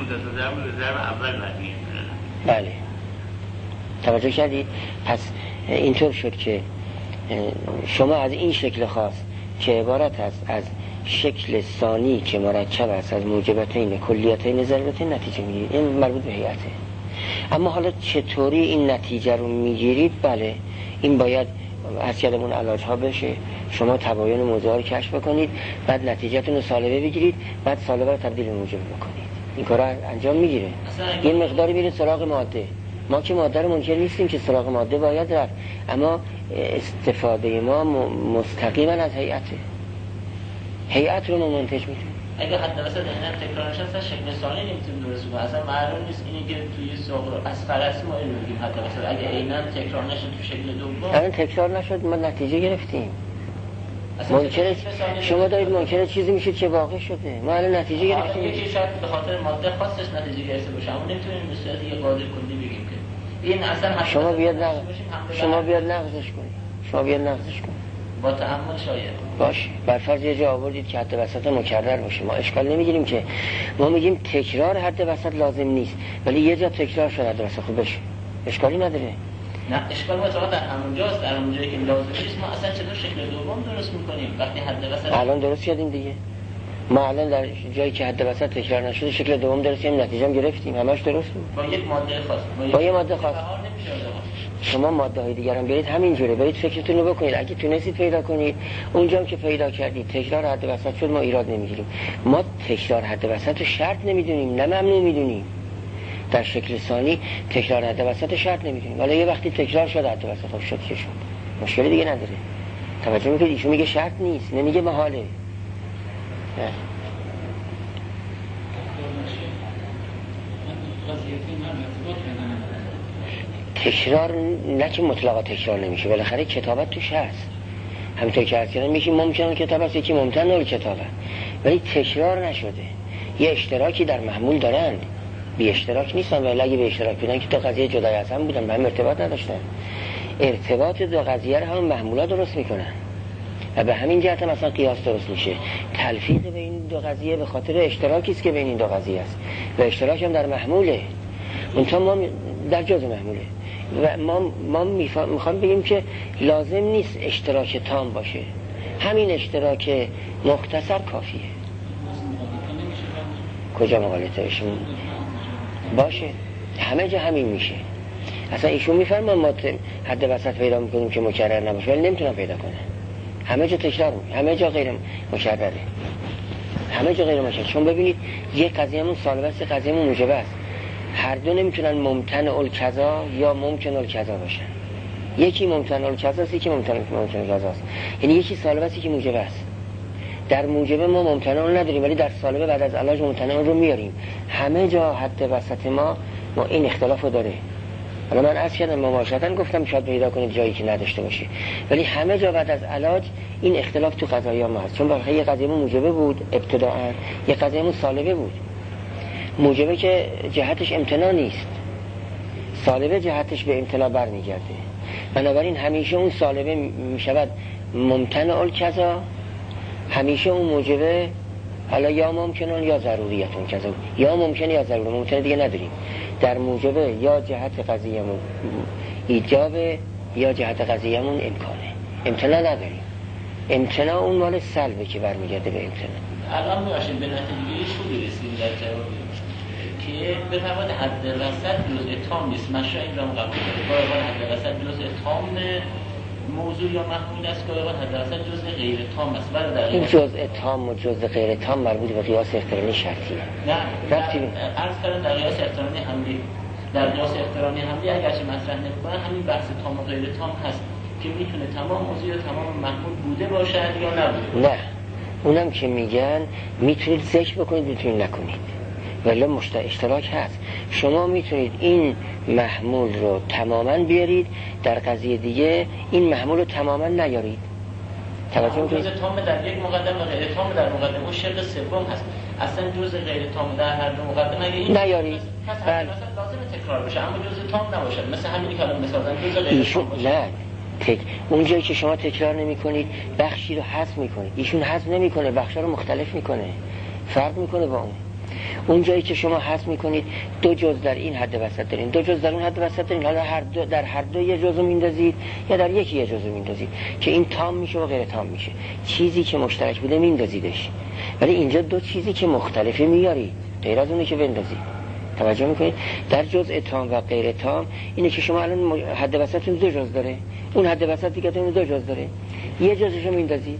بله. توجه کردید؟ پس اینطور شد که شما از این شکل خاص که عبارت است از شکل ثانی که مرکب است از موجبتین کلیتین ضرورتین نتیجه میگیرید. این مربوط به هیئته. اما حالا چطوری این نتیجه رو میگیرید؟ بله این باید از کلمون علاج ها بشه. شما تباین موضوع رو کشف بکنید، بعد نتیجهتون رو سالبه بگیرید، بعد سالبه رو تبدیل به موجب بکنید. این کار انجام میگیره. این مقداری میرید سراغ ماده. ما که ماده رو منکر نیستیم که سراغ ماده باید رفت، اما استفاده ما مستقیما از هیئته. هیئت رو ما منتج میدیم. اگه حتی مثلا اینا تکرارش هست شکل ثانی نمیتونیم درست کنیم. اصلا معلوم نیست اینی که توی صغرا از فرض ما اینو میگیم. حتی مثلا اگه عیناً تکرار نشد تو شکل دوم، الان تکرار نشد ما نتیجه گرفتیم. منکر شما دارید منکر چیزی میشید که واقع شده. ما الان نتیجه گرفتیم. یکی شاید به خاطر ماده خاصش نتیجه گرفته باشه، اما نمیتونیم به صورت یه قاعده کلی بگیم که این اصلا شما بیاد نقض شما بیاد نقضش کنید. شما بیاد نقضش کنید. با تأمل شاید باشه. بر فرض یه جا آوردید که حد وسط مکرر باشه، ما اشکال نمیگیریم که. ما میگیم تکرار حد وسط لازم نیست، ولی یه جا تکرار شد حد وسط خوب بشه، اشکالی نداره. نه اشکال ما در همونجاست، در همون جایی که لازم نیست ما اصلا چطور شکل دوم درست میکنیم وقتی حد وسط. الان درست کردیم دیگه. ما الان در جایی که حد وسط تکرار نشده شکل دوم درستیم، نتیجه هم گرفتیم، همش درست بود با یک ماده خاص. با یک ماده خاص. شما ماده های دیگر هم برید همینجوره، برید فکرتون رو بکنید. اگه تونستید پیدا کنید، اونجا هم که پیدا کردید تکرار حد وسط شد، ما ایراد نمیگیریم. ما تکرار حد وسط رو شرط نمیدونیم، نه ممنوع میدونیم. در شکل ثانی تکرار حد وسط شرط نمیدونیم. حالا یه وقتی تکرار شد حد وسط خب شد که شد، مشکلی دیگه نداره. توجه میکنید ایشون میگه شرط نیست، نمیگه محاله. نه. تکرار نه که مطلقا تکرار نمیشه، بالاخره کتابت توش هست. همینطور که عرض کردم میشه ممکنه کتاب هست، یکی ممتنع کتابه، ولی تکرار نشده. یه اشتراکی در محمول دارن، بی اشتراک نیستن، ولی اگه بی اشتراک بودن که تو قضیه جدای از هم بودن، به هم ارتباط نداشتن. ارتباط دو قضیه رو هم محمولا درست میکنن و به همین جهت هم اصلا قیاس درست میشه. تلفیق به این دو قضیه به خاطر اشتراکی است که بین این دو قضیه است و اشتراک هم در محموله، اونتا ما در جزء محموله و ما ما میخوام بگیم که لازم نیست اشتراک تام باشه، همین اشتراک مختصر کافیه. کجا مغالطه بشه؟ باشه همه جا همین میشه. اصلا ایشون میفرمان ما حد وسط پیدا میکنیم که مکرر نباشه، ولی نمیتونم پیدا کنه. همه جا تکرار میکنه، همه جا غیر مکرره، همه جا غیر مکرره. چون ببینید یک قضیه‌مون سالبه است، قضیه‌مون موجبه است. هر دو نمیتونن ممتنع الکذا یا ممکن الکذا باشن. یکی ممتنع الکذا است، یکی ممتنع ممکن الکذا است. یعنی یکی سالبه است، یکی موجبه است. در موجبه ما ممتنع نداریم، ولی در سالبه بعد از علاج ممتنع رو میاریم. همه جا حد وسط ما ما این اختلافو داره. حالا من عرض کردم مباشرتاً گفتم شاید پیدا کنید جایی که نداشته باشه، ولی همه جا بعد از علاج این اختلاف تو قضایا ما هست. چون واقعا یه قضیه‌مون موجبه بود ابتداءً، یه قضیه‌مون سالبه بود. موجبه که جهتش امتناع نیست، سالبه جهتش به امتناع برمیگرده. بنابراین همیشه اون سالبه میشود ممتنع الکذا، همیشه اون موجبه حالا یا ممکنون یا ضروریتون کذا، یا ممکن یا ضروری، ممکنه دیگه نداریم. در موجبه یا جهت قضیه‌مون ایجابه یا جهت قضیه‌مون امکانه، امتناع نداریم. امتناع اون مال سلبه که برمیگرده به امتناع. الان میاشیم به نتیجه خوبی رسیم در جواب که بفرمایید حد وسط جزء تام نیست. مشروع این را قبول داره. گاهی حد وسط جزء تام موضوع یا محمول است، گاهی حد وسط جزء غیر تام است. برای این جزء تام و جزء غیر تام مربوط به قیاس اقترانی شرطیه. نه، ربطی عرض کردم در قیاس اقترانی حملی، در قیاس اقترانی حملی اگرچه مطرح نمی‌کنن همین بحث تام و غیر تام هست که میتونه تمام موضوع یا تمام محمول بوده باشد یا نبوده. نه، اونم که میگن میتونید ذکر بکنید، میتونید نکنید، ولی مشت اشتراک هست. شما میتونید این محمول رو تماما بیارید، در قضیه دیگه این محمول رو تماما نیارید. توجه میکنید؟ جزء تام در یک مقدمه و غیر تام در مقدمه اون شق سوم هست. اصلا جزء غیر تام در هر دو مقدمه اگه این نیارید پس بله. مثلا لازم تکرار بشه، اما جزء تام نباشه. مثلا همینی که الان مثلا جزء غیر ایشون... تام باشه. نه تک اون جایی که شما تکرار نمی کنید بخشی رو حذف میکنید، ایشون حذف نمیکنه، بخشا رو مختلف میکنه، فرق میکنه با اون. اون جایی که شما حذف میکنید دو جز در این حد وسط دارین، دو جز در اون حد وسط دارین، حالا هر دو در هر دو یه جزو میندازید یا در یکی یه جزو میندازید که این تام میشه و غیر تام میشه. چیزی که مشترک بوده میندازیدش، ولی اینجا دو چیزی که مختلفه میارید غیر از اونه که بندازید. توجه میکنید؟ در جزء تام و غیر تام اینه که شما الان حد وسطتون دو جز داره، اون حد وسط دیگه دو جز داره، یه جزشو میندازید.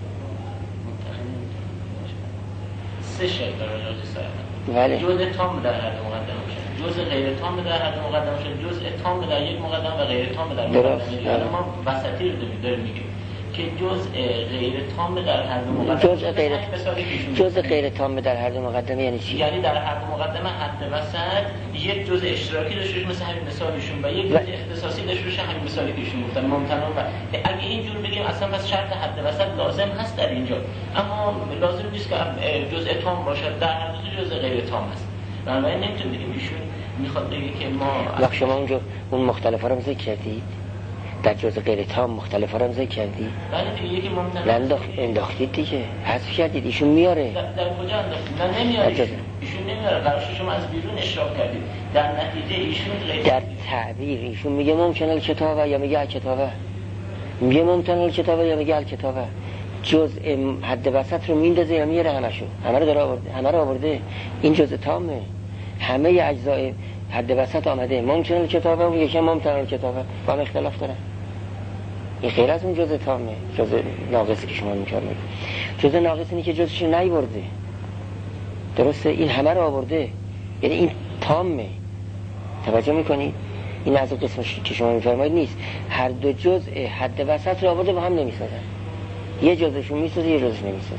سه شکل داره جزء سایه. بله. جزء تام در هر دو مقدمه باشه، جزء غیر تام در هر دو مقدمه باشه، جزء تام در یک مقدمه و غیر تام در مقدمه. حالا ما وسطی رو داریم میگیم که جزء غیر تام در هر دو مقدمه. جزء غیر جزء غیر تام در هر دو مقدمه یعنی چی؟ یعنی در هر دو مقدمه حد وسط یک جزء اشتراکی داشته باشه مثل همین مثالشون و یک جزء اختصاصی داشته باشه همین مثالی که ایشون گفتن ممتنع. و اگه اینجور بگیم اصلا پس شرط حد وسط لازم هست در اینجا، اما لازم نیست که جزء تام باشه، در هر دو جزء غیر تام هست. بنابراین نمیتونیم بگیم ایشون میخواد بگه که ما وقت شما اونجا اون مختلفا رو ذکر کردی، در جزء غیر تام مختلفا رو ذکر کردی. بله دیگه یکی ممتنع انداخت انداختید دیگه، حذف کردید، ایشون میاره. در, در کجا انداختید؟ نه نمیاره ایشون. ایشون نمیاره، قرارش شما از بیرون اشراف کردید. در نتیجه ایشون غیر در تعبیر ایشون میگه ممکن الکتابه یا میگه الکتابه، میگه ممکن الکتابه یا میگه الکتابه. جزء حد وسط رو میندازه یا میاره همشو؟ همه رو داره آورده، همه رو آورده. این جزء تامه، همه اجزای حد وسط آمده. ممکنه کتابه اون یکی ممکنه کتابه با هم اختلاف دارن. این غیر از اون جزء تامه، جزء ناقصی که شما می‌فرمایید. جزء ناقص اینه که جزءش رو نیورده. درسته؟ این همه رو آورده، یعنی این تامه. توجه میکنید؟ این از قسم که شما میفرمایید نیست. هر دو جزء حد وسط رو آورده با هم نمیسازن. یه جزءشون میسازه، یه جزءش نمیسازه.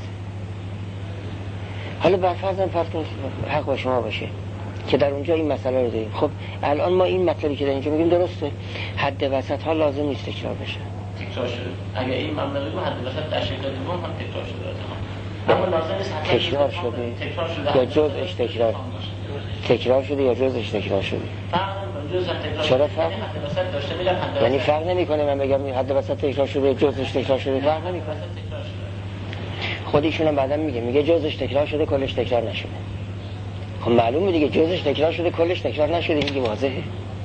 حالا بر فرضاً فرض کنید حق با شما باشه که در اونجا این مسئله رو داریم. خب الان ما این مطلبی که در اینجا میگیم درسته، حد وسط ها لازم نیست تکرار بشه. تکرار شده. اگه این مبلغی رو حد وسط در شکل دوم هم تکرار شده، اما لازم نیست تکرار شده. تکرار شده یا جزءش تکرار تکرار شده یا جزءش تکرار شده. چرا فرق؟ یعنی فرق نمیکنه من بگم حد وسط تکرار شده جزءش تکرار شده، فرق نمیکنه. خودشون هم بعداً میگه میگه جزءش تکرار شده کلش تکرار نشده. خب معلومه دیگه جزءش تکرار شده کلش تکرار نشده، این که واضحه.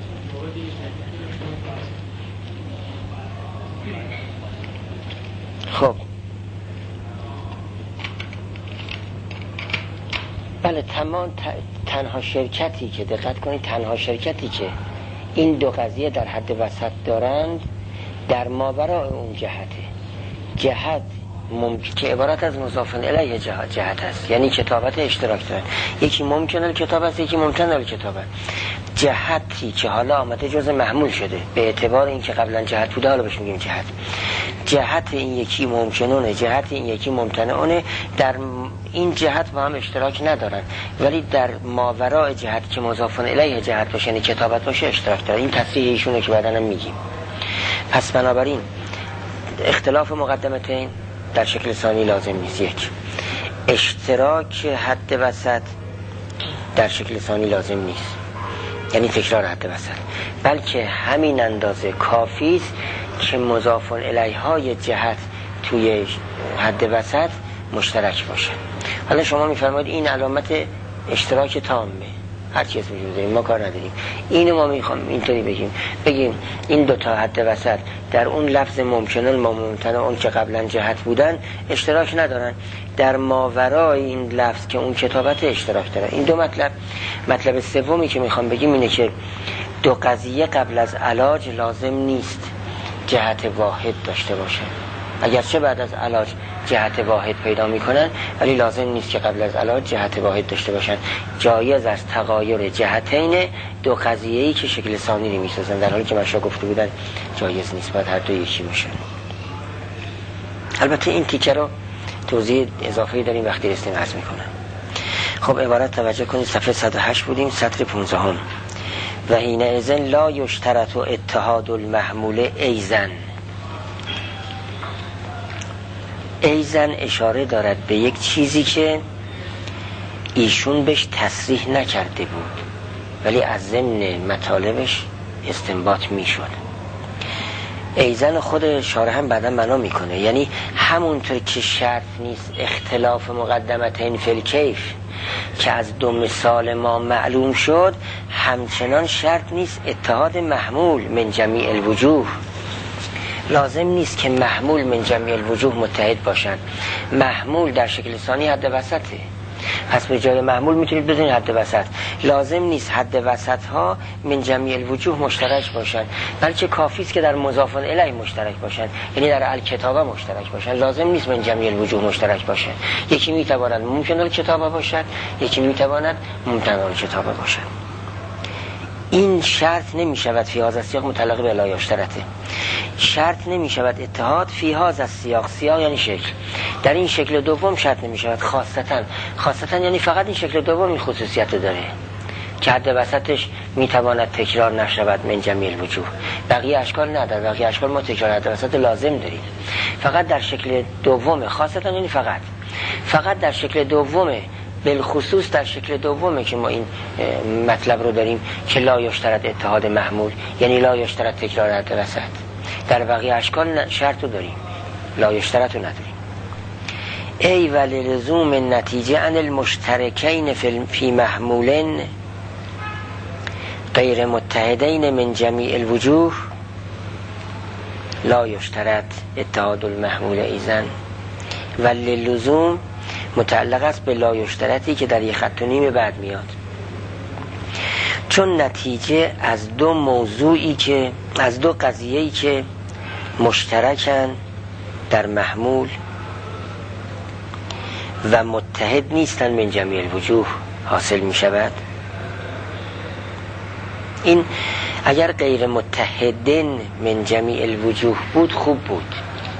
خب بله تمام تنها شرکتی که دقت کنید تنها شرکتی که این دو قضیه در حد وسط دارند در ماورای اون جهته، جهت ممکن که عبارت از مضاف الیه جهت, جهت است، یعنی کتابت اشتراک دارن. یکی ممکن الکتاب است، یکی ممکن الکتاب است. جهتی که حالا آمده جزء محمول شده به اعتبار اینکه قبلا جهت بوده، حالا بهش میگیم جهت. جهت این یکی ممکنونه، جهت این یکی ممتنعونه، در این جهت با هم اشتراک ندارن، ولی در ماورای جهت که مضاف الیه جهت باشه، یعنی کتابت باشه، اشتراک داره. این تصریح ایشونه که بعداً هم میگیم. پس بنابراین اختلاف مقدمتین در شکل ثانی لازم نیست. یک، اشتراک حد وسط در شکل ثانی لازم نیست، یعنی تکرار حد وسط، بلکه همین اندازه کافی است که مضاف الیه های جهت توی حد وسط مشترک باشه. حالا شما میفرمایید این علامت اشتراک تامه، هر چیز وجود داریم، ما کار نداریم. اینو ما میخوام اینطوری بگیم بگیم این دو تا حد وسط در اون لفظ ممکنه ما ممتنه اون که قبلا جهت بودن اشتراک ندارن، در ماورای این لفظ که اون کتابت اشتراک داره. این دو مطلب. مطلب سومی که میخوام بگیم اینه که دو قضیه قبل از علاج لازم نیست جهت واحد داشته باشه. اگرچه بعد از علاج جهت واحد پیدا میکنن، ولی لازم نیست که قبل از علاج جهت واحد داشته باشن. جایز است تغایر جهتین دو قضیه‌ای که شکل ثانی رو میسازن، در حالی که مشا گفته بودن جایز نیست، باید هر دو یکی باشن. البته این تیکه رو توضیح اضافه‌ای داریم وقتی رسیم عرض میکنن. خب عبارت توجه کنید، صفحه صد و هشت بودیم، سطر پانزدهم. و حین اذن لا یشترط اتحاد المحمول ایزن. ایزن اشاره دارد به یک چیزی که ایشون بهش تصریح نکرده بود، ولی از ضمن مطالبش استنباط میشد. ایزن خود شارح هم بعدا بنا میکنه، یعنی همونطور که شرط نیست اختلاف مقدمتین فی الکیف که از دو مثال ما معلوم شد، همچنان شرط نیست اتحاد محمول من جمیع الوجوه. لازم نیست که محمول من جمیع الوجوه متحد باشن. محمول در شکل ثانی حد وسطه، پس به جای محمول میتونید بزنید حد وسط. لازم نیست حد وسط ها من جمیع الوجوه مشترک باشن، بلکه کافی است که در مضاف الیه مشترک باشن، یعنی در الکتابه مشترک باشن. لازم نیست من جمیع الوجوه مشترک باشن. یکی میتواند ممکن الکتابه باشد، یکی میتواند ممتنع الکتابه باشد. این شرط نمی شود فی هذا السیاق متعلق به لا یشترطه. شرط نمی شود اتحاد فی هذا السیاق، سیاق یعنی شکل، در این شکل دوم شرط نمی شود خاصتا. خاصتا یعنی فقط این شکل دوم این خصوصیت داره که حد وسطش می تواند تکرار نشود من جمیع الوجوه. بقیه اشکال نداره، بقیه اشکال ما تکرار حد وسط لازم داریم. فقط در شکل دوم، خاصتا یعنی فقط فقط در شکل دومه، بالخصوص در شکل دومه که ما این مطلب رو داریم که لا یشترط اتحاد محمول، یعنی لا یشترط تکرار حد وسط. در بقیه اشکال شرط رو داریم، لا یشترط رو نداریم. ای وللزوم النتیجه ان المشترکین فی محمول غیر متحدین من جمیع الوجوه لا یشترط اتحاد المحمول ایزن. و لزوم متعلق است به لا یشترطی که در یک خط و نیم بعد میاد، چون نتیجه از دو موضوعی که از دو قضیه‌ای که مشترکن در محمول و متحد نیستن من جمیع الوجوه حاصل می شود. این اگر غیر متحدن من جمیع الوجوه بود خوب بود.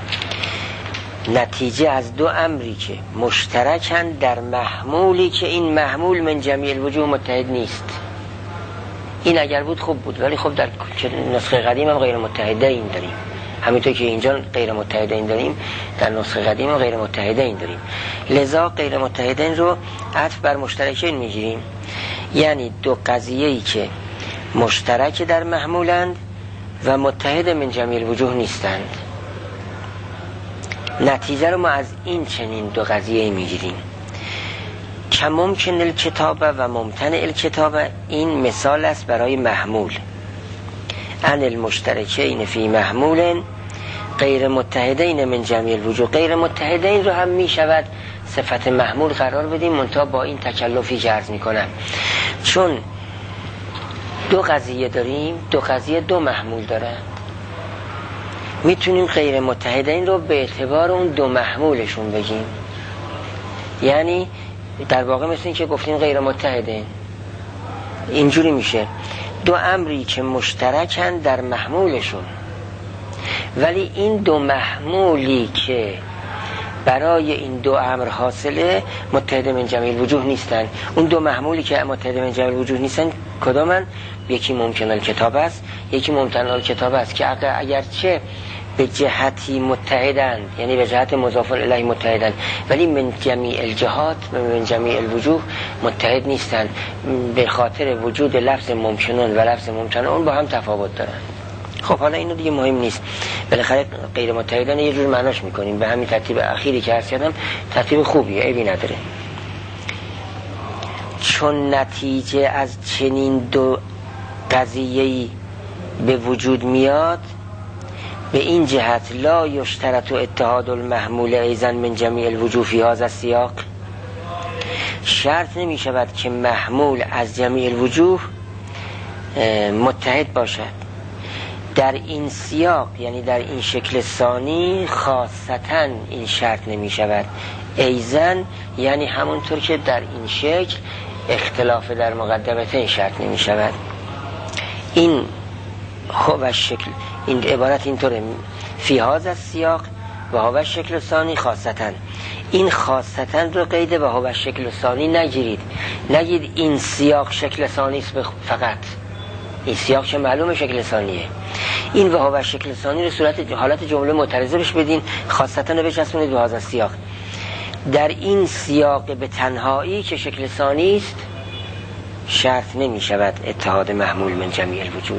نتیجه از دو امری که مشترکن در محمولی که این محمول من جمیع الوجوه متحد نیست، این اگر بود خوب بود، ولی خب در نسخه قدیم هم غیر متحده این داریم، همینطور که اینجا غیر متحده این داریم در نسخه قدیم هم غیر متحده این داریم. لذا غیر متحده این رو عطف بر مشترکین میگیریم، یعنی دو قضیه‌ای که مشترک در محمولند و متحد من جمیع الوجوه نیستند. نتیجه رو ما از این چنین دو قضیه میگیریم که ممکن الکتابه و ممتنع الکتابه. این مثال است برای محمول. ان المشترکین فی محمول غیر متحدین من جمیع الوجوه. غیر متحدین رو هم می شود صفت محمول قرار بدیم، منتها با این تکلفی که عرض می کنم، چون دو قضیه داریم، دو قضیه دو محمول دارن، میتونیم غیر متحدین رو به اعتبار اون دو محمولشون بگیم. یعنی در واقع مثل این که گفتیم غیر متحدین، اینجوری میشه دو امری که مشترکن در محمولشون، ولی این دو محمولی که برای این دو امر حاصله متحد من جمیع الوجوه نیستن. اون دو محمولی که متحد من جمیع الوجوه نیستن کدامن؟ یکی ممکن الکتاب است، یکی ممتنع الکتاب است، که اگرچه به جهتی متحدند، یعنی به جهت مضاف الیه متحدند، ولی من جمیع الجهات من جمیع الوجوه متحد نیستند، به خاطر وجود لفظ ممکنون و لفظ ممتنعون با هم تفاوت دارن. خب حالا اینو دیگه مهم نیست، بالاخره غیر متحدن یه جور معناش میکنیم، به همین ترتیب اخیری که عرض کردم ترتیب خوبیه، عیبی نداره. چون نتیجه از چنین دو قضیه‌ای به وجود میاد، به این جهت لا یشترط اتحاد المحمول ایضا من جمیع الوجوه فی هذا السیاق. شرط نمی شود که محمول از جمیع الوجوه متحد باشد در این سیاق، یعنی در این شکل ثانی خاصتا این شرط نمی شود. ایضا یعنی همونطور که در این شکل اختلاف در مقدمتین شرط نمی شود. این هو شکل، این عبارت اینطوره، فی هذا السیاق و هو شکل ثانی خاصتا. این خاصتا رو قید و هو شکل ثانی نگیرید، نگید این سیاق شکل ثانی است فقط، این سیاق چه معلومه شکل ثانیه. این و هو شکل ثانی رو صورت حالت جمله معترضه بش بدین، خاصتا رو بچسبونید به هذا السیاق. در این سیاق به تنهایی که شکل ثانی است شرط نمی شود اتحاد محمول من جمیع الوجوه.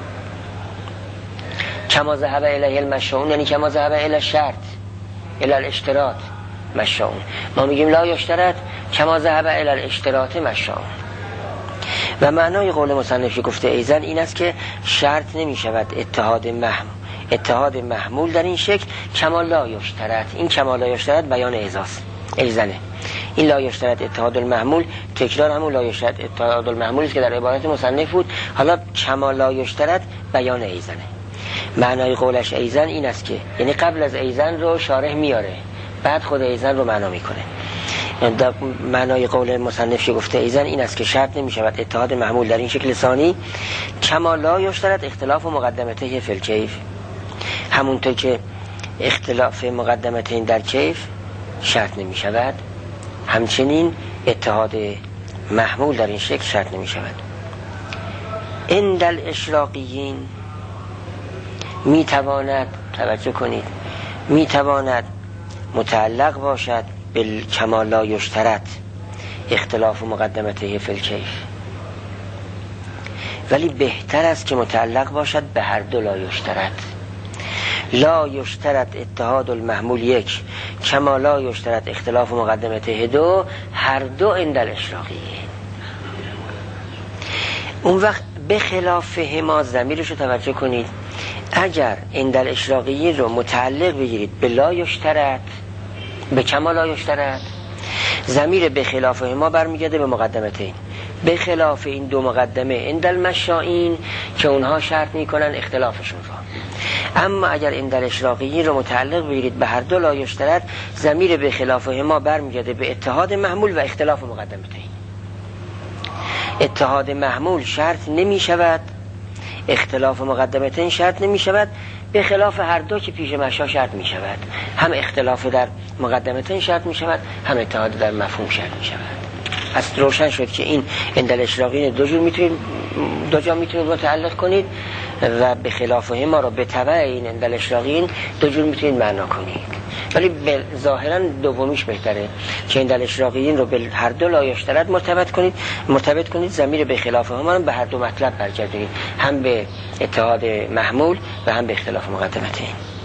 کما ذهب الیه المشاؤون، یعنی کما ذهب الی الشرط الی الاشتراط مشاؤون. ما میگیم لا یشترط کما ذهب الی الاشتراط مشاؤون. و معنای قول مصنف گفته ایضا این است که شرط نمی شود اتحاد محمول اتحاد محمول در این شکل کما لا یشترط. این کما لا یشترط بیان اعزاست، ایضانه. این لا یشترط اتحاد المحمول تکرار همون لا یشترط اتحاد المحمول است که در عبارت مصنف بود. حالا کما لا یشترط بیان ایضانه. معنای قولش ایضا این است که یعنی قبل از ایضا رو شارح میاره، بعد خود ایضا رو معنا میکنه. معنای قول مصنف که گفته ایضا این است که شرط نمی شود اتحاد محمول در این شکل ثانی کما لا یشترط اختلاف مقدمته فی الکیف، همونطور که اختلاف مقدمته در کیف شرط نمی شود، همچنین اتحاد محمول در این شکل شرط نمی شود. عند الاشراقیین می تواند، توجه کنید، می تواند متعلق باشد به کما لا یشترط اختلاف مقدمته فی الکیف، ولی بهتر است که متعلق باشد به هر دو لا یشترط. لا یشترط اتحاد المحمول یک، کما لا یشترط اختلاف مقدمته دو، هر دو عند الاشراقیین. اون وقت به خلاف هما ضمیرش رو توجه کنید، اگر عند الاشراقیین رو متعلق بگیرید به لا یشترط به کما لا یشترط. ضمیر به خلاف ما برمیگرده به مقدمتین، به خلاف این دو مقدمه عند المشائین که اونها شرط میکنن اختلافشون رو. اما اگر عند الاشراقیین رو متعلق بگیرید به هر دو لا یشترط، ضمیر به خلاف ما برمیگرده به اتحاد محمول و اختلاف مقدمتین. اتحاد محمول شرط نمی شود، اختلاف مقدمتین شرط نمی شود، به خلاف هر دو که پیش مشا شرط می شود. هم اختلاف در مقدمتین شرط می شود، هم اتحاد در مفهوم شرط می شود. پس روشن شد که این عند الاشراقیین دو جور میتونید دو جا میتونید متعلق کنید و به خلاف ما رو به تبع این عند الاشراقیین دو جور میتونید معنا کنید. ولی ظاهرا دومیش بهتره که عند الاشراقیین رو به هر دو لا یشترط مرتبط کنید مرتبط کنید ضمیر به خلاف ما رو به هر دو مطلب برگردونید، هم به اتحاد محمول و هم به اختلاف مقدمتین.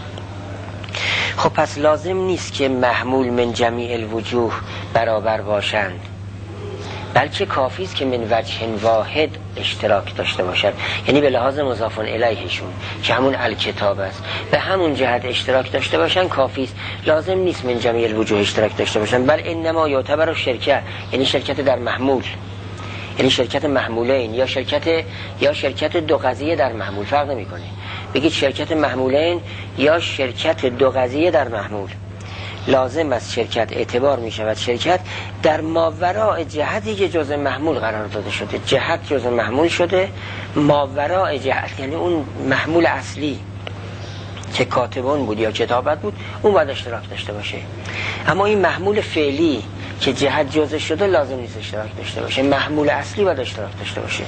خب پس لازم نیست که محمول من جمیع الوجوه برابر باشند، بلکه کافی است که من وجه واحد اشتراک داشته باشد، یعنی به لحاظ مضاف الیهشون که همون الکتاب است به همون جهت اشتراک داشته باشن کافی است. لازم نیست من جمیع الوجوه اشتراک داشته باشن، بل انما یعتبر شرکت، یعنی شرکت در محمول، یعنی شرکت محمولین یا شرکت یا شرکت دو قضیه در محمول، فرق نمیکنه بگید شرکت محمولین یا شرکت دو قضیه در محمول. لازم است شرکت اعتبار می شود شرکت در ماوراء جهتی که جزء محمول قرار داده شده. جهت جزء محمول شده، ماوراء جهت یعنی اون محمول اصلی که کاتبون بود یا کتابت بود اون باید اشتراک داشته باشه. اما این محمول فعلی که جهت جزء شده لازم نیست اشتراک داشته باشه، محمول اصلی باید اشتراک داشته باشه.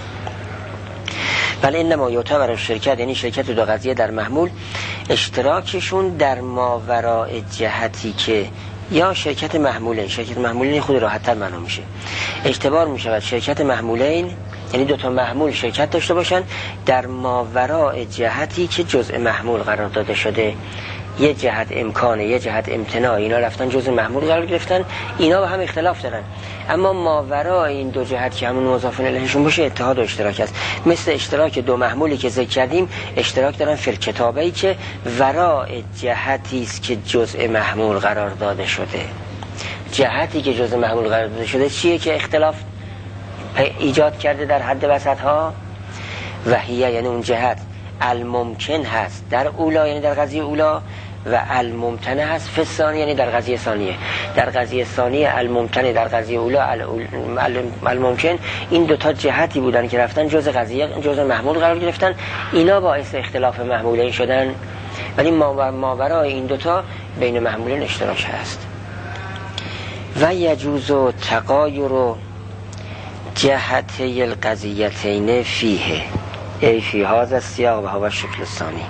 ولی انما یعتبر شرکت، یعنی شرکت دو قضیه در محمول اشتراکشون در ماوراء جهتی که یا شرکت محمولین، شرکت محمولین خود راحت تر معنا میشه، اعتبار میشود شرکت محمولین یعنی دو تا محمول شرکت داشته باشن در ماوراء جهتی که جزء محمول قرار داده شده. یه جهت امکانه، یه جهت امتناع، اینا رفتن جزء محمول قرار گرفتن، اینا با هم اختلاف دارن، اما ماوراء این دو جهت که همون مضاف الیهشون باشه اتحاد و اشتراک است. مثل اشتراک دو محمولی که ذکر کردیم اشتراک دارن فی الکتابه‌ای که وراء جهتی است که جزء محمول قرار داده شده. جهتی که جزء محمول قرار داده شده چیه که اختلاف ایجاد کرده در حد وسط‌ها؟ وحیه یعنی اون جهت الممکن هست در اولا یعنی در قضیه اولا و الممتنع هست فی الثانیه یعنی در قضیه ثانیه. در قضیه ثانیه الممتنع، در قضیه اولا الممکن. این دوتا جهتی بودن که رفتن جزء قضیه جزء محمول قرار گرفتن، اینا باعث اختلاف محمولین شدن، ولی ماورای این دوتا بین محمولین اشتراک هست. و یجوز تغایر جهتی القضیتین فیه ای فی هذا السیاق و هو شکل ثانی.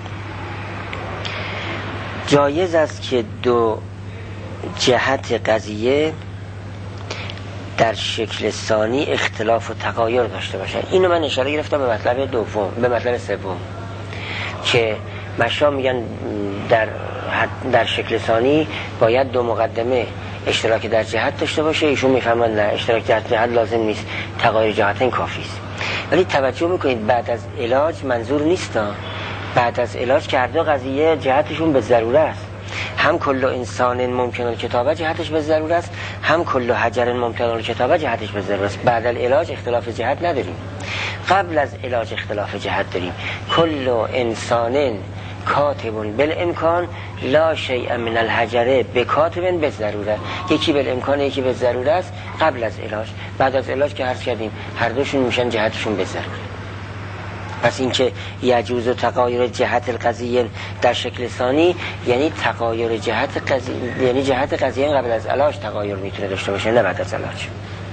جایز است که دو جهت قضیه در شکل ثانی اختلاف و تغایر داشته باشند. اینو من اشاره گرفتم به مطلب دوم، به مطلب سوم که مشا میگن در در شکل ثانی باید دو مقدمه اشتراک در جهت داشته باشه، ایشون میفهمن نه اشتراک در جهت لازم نیست، تغایر جهتین کافی است. ولی توجه میکنید بعد از علاج منظور نیست، بعد از علاج که هر دو قضیه جهتشون به ضروره است. هم کل انسان ممکن الکتابه جهتش به ضروره است، هم کل حجر ممکن الکتابه جهتش به ضروره است. بعد از علاج اختلاف جهت نداریم، قبل از علاج اختلاف جهت داریم. کل انسان کاتب بالامکان لا شیء من الحجر بکاتب بالضروره. یکی بالامکان یکی به ضروره است قبل از علاج. بعد از علاج که عرض کردیم هر دوشون میشن جهتشون به ضروره. پس این که یجوز تغایر جهت القضیه در شکل ثانی یعنی تغایر جهت قضیه، یعنی جهت قضیه قبل از علاج تغایر میتونه داشته باشه نه بعد از علاج.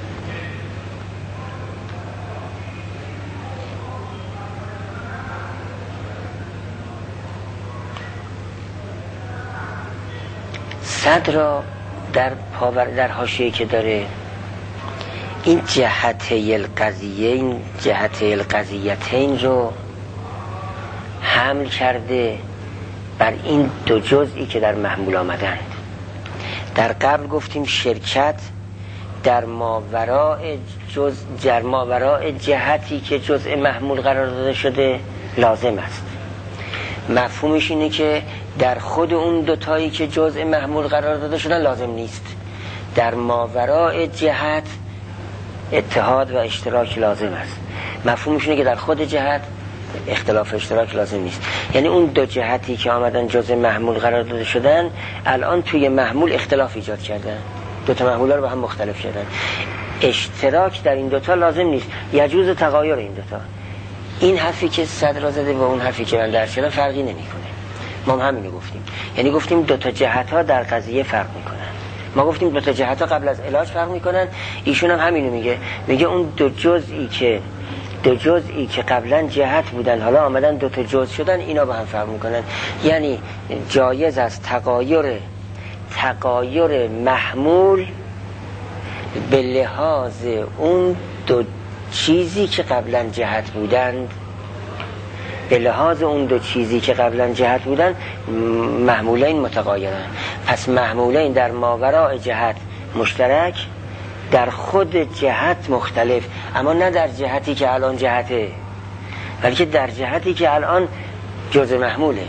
صدر در پاور در حاشیه‌ای که داره این جهته القضیه، این جهته القضیتین رو حمل کرده بر این دو جزئی که در محمول آمدن. در قبل گفتیم شرکت در ماوراء جز در ماوراء جهتی که جزء محمول قرار داده شده لازم است، مفهومش اینه که در خود اون دوتایی که جزء محمول قرار داده شدن لازم نیست، در ماوراء جهت اتحاد و اشتراک لازم است. مفهومش اینه که در خود جهت اختلاف اشتراک لازم نیست. یعنی اون دو جهتی که آمدن جزء محمول قرار داده شدن الان توی محمول اختلاف ایجاد کردن، دو تا محمولا رو با هم مختلف کردن. اشتراک در این دوتا لازم نیست، یجوز تغایر این دوتا. این حرفی که صدر زده و اون حرفی که من درس کردم فرقی نمیکنه. ما هم همینو گفتیم، یعنی گفتیم دو تا جهت ها در قضیه فرق میکنن. ما گفتیم دو تا جهت ها قبل از علاج فرق میکنن، ایشون هم همینو میگه، میگه اون دو جزئی که دو جزئی که قبلا جهت بودن حالا آمدن دو تا جزء شدن، اینا با هم فرق میکنن. یعنی جایز است تغایر تغایر محمول به لحاظ اون دو چیزی که قبلا جهت بودند، به لحاظ اون دو چیزی که قبلا جهت بودن محمولین متغایرن. پس محمولین در ماوراء جهت مشترک، در خود جهت مختلف، اما نه در جهتی که الان جهته، بلکه در جهتی که الان جزء محموله.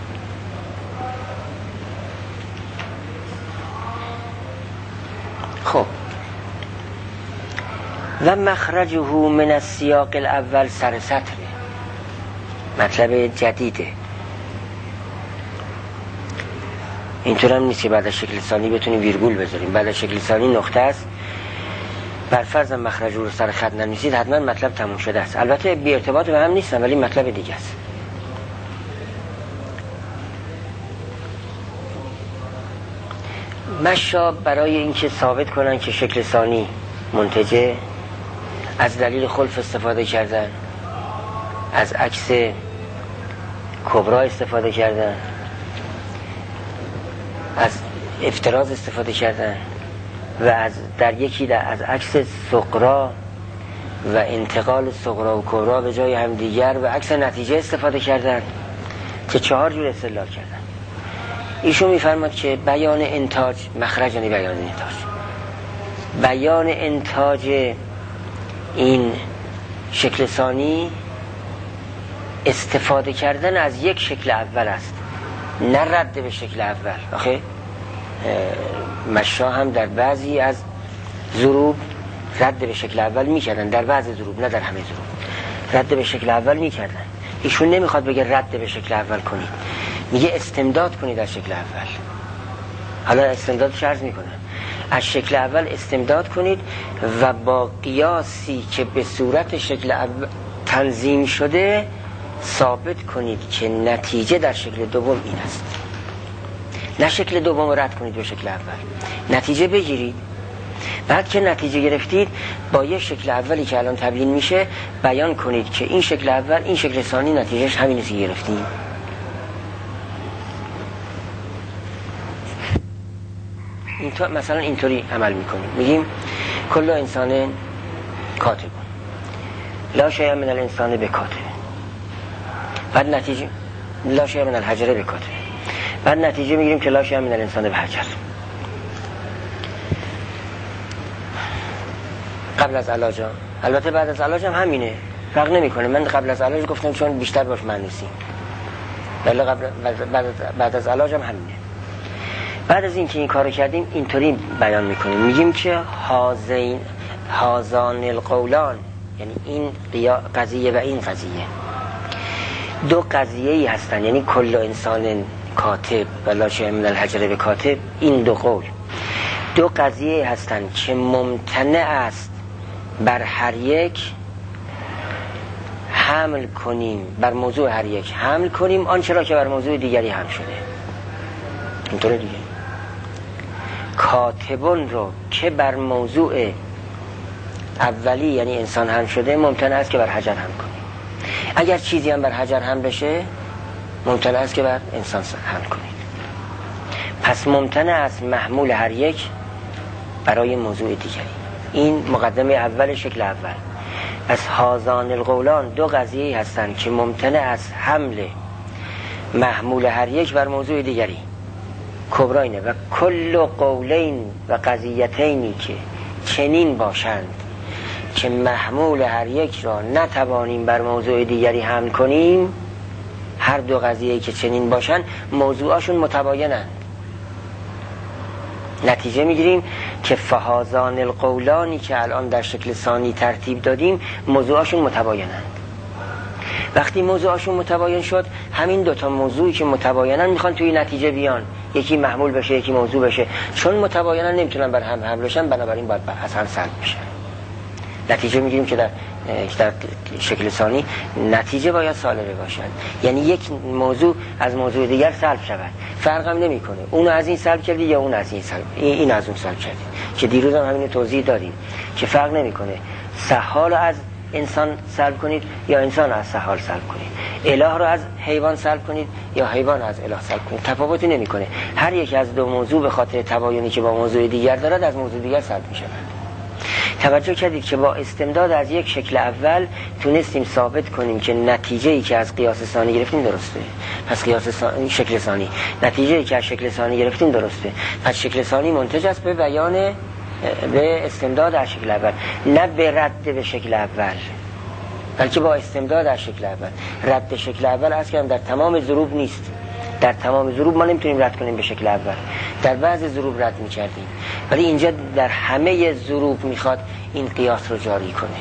خب و مخرجه من السیاق الاول سر سطره، مطلب جدیده. اینطور هم نیست که بعد از شکل ثانی بتونیم ویرگول بذاریم. بعد از شکل ثانی نقطه است، بر فرض مخرج رو سر خط ننویسید حتما مطلب تموم شده است. البته بی ارتباط به هم نیستن ولی مطلب دیگه است. مشا برای اینکه ثابت کنن که شکل ثانی منتجه، از دلیل خلف استفاده کردن، از عکس کبرا استفاده کردن، از افتراض استفاده کردن و از در یکی در از عکس صغرا و انتقال صغرا و کبرا به جای هم دیگر و عکس نتیجه استفاده کردن که چهار جور استدلال کردن. ایشون میفرماد که بیان انتاج، مخرج یعنی بیان انتاج، بیان انتاج این شکل ثانی استفاده کردن از یک شکل اول است، نه رد به شکل اول. آخه مشا هم در بعضی از ضروب رد به شکل اول میکردن، در بعضی ضروب، نه در همه ضروب رد به شکل اول میکردن. ایشون نمیخواد بگه رد به شکل اول کنید، میگه استمداد کنید از شکل اول. حالا استمدادش عرض میکنه، از شکل اول استمداد کنید و با قیاسی که به صورت شکل اول تنظیم شده ثابت کنید که نتیجه در شکل دوم این است. نه شکل دوم رد کنید به شکل اول، نتیجه بگیرید. بعد که نتیجه گرفتید با یه شکل اولی که الان تبیین میشه بیان کنید که این شکل اول این شکل ثانی نتیجهش همینه که گرفتیم. این مثلا اینطوری عمل میکنیم، میگیم کل انسان کاتب لا شیء من الانسان بکاتب، بعد نتیجه لا شیء من الحجر بکاتب، بعد نتیجه میگیریم که لا شیء من الانسان بحجر. قبل از علاج، البته بعد از علاج هم همینه، فرق نمیکنه. من قبل از علاج گفتم چون بیشتر باش معنیسی، ولی قبل بعد بعد از علاج هم همینه. بعد از اینکه این کارو کردیم اینطوری بیان میکنیم، میگیم که هازین هازان القولان، یعنی این قضیه و این قضیه دو قضیه ای هستن، یعنی کل انسان کاتب و لا شیء من الحجر به کاتب، این دو قول دو قضیه هستن که ممتنع است بر هر یک حمل کنیم، بر موضوع هر یک حمل کنیم آنچه را که بر موضوع دیگری حمل شده. اینطوره دیگه، کاتبون رو که بر موضوع اولی یعنی انسان هم شده ممتنع است که بر حجر هم کنیم. اگر چیزی هم بر حجر هم بشه ممتنع است که بر انسان هم کنید. پس ممتنع است محمول هر یک برای موضوع دیگری. این مقدمه اول شکل اول. پس هازان القولان دو قضیه هستند که ممتنع است حمل محمول هر یک بر موضوع دیگری. کبراینه و کل قولین و قضیتینی که چنین باشند که محمول هر یک را نتوانیم بر موضوع دیگری حمل کنیم هر دو قضیه‌ای که چنین باشن موضوعاشون متباینن. نتیجه میگیریم که فهازان القولانی که الان در شکل ثانی ترتیب دادیم موضوعاشون متباینن. وقتی موضوعاشون متباین شد، همین دوتا موضوعی که متباینن میخوان توی نتیجه بیان، یکی محمول بشه یکی موضوع بشه. چون متباینن نمیتونن بر هم حمل بشن، بنابراین باید از هم سلب بشن. نتیجه میگیریم که در در شکل ثانی نتیجه باید سالبه باشن، یعنی یک موضوع از موضوع دیگر سلب شود. فرق هم نمیکنه اون از این سلب کردی یا اون از این سلب، این از اون سلب کردی، که دیروز هم همین توضیح دادیم که فرق نمیکنه سحال از انسان سلب کنید یا انسان از سحال سلب کنید، اله رو از حیوان سلب کنید یا حیوان از اله سلب کنید، تفاوتی نمیکنه. هر یک از دو موضوع به خاطر تباینی که با موضوع دیگر دارد از موضوع دیگر سلب میشه. توجه کردید که با استمداد از یک شکل اول تونستیم ثابت کنیم که نتیجه‌ای که از قیاس ثانی گرفتیم درسته. پس قیاس ثانی شکل ثانی، نتیجه‌ای که از شکل ثانی گرفتیم درسته. پس شکل ثانی منتج است به بیان به استمداد از شکل اول، نه به رد به شکل اول، بلکه با استمداد از شکل اول. رد شکل اول از که در تمام ضروب نیست. در تمام ضروب ما نمیتونیم رد کنیم به شکل اول، در بعض ضروب رد میکردیم، ولی اینجا در همه ضروب میخواد این قیاس رو جاری کنه.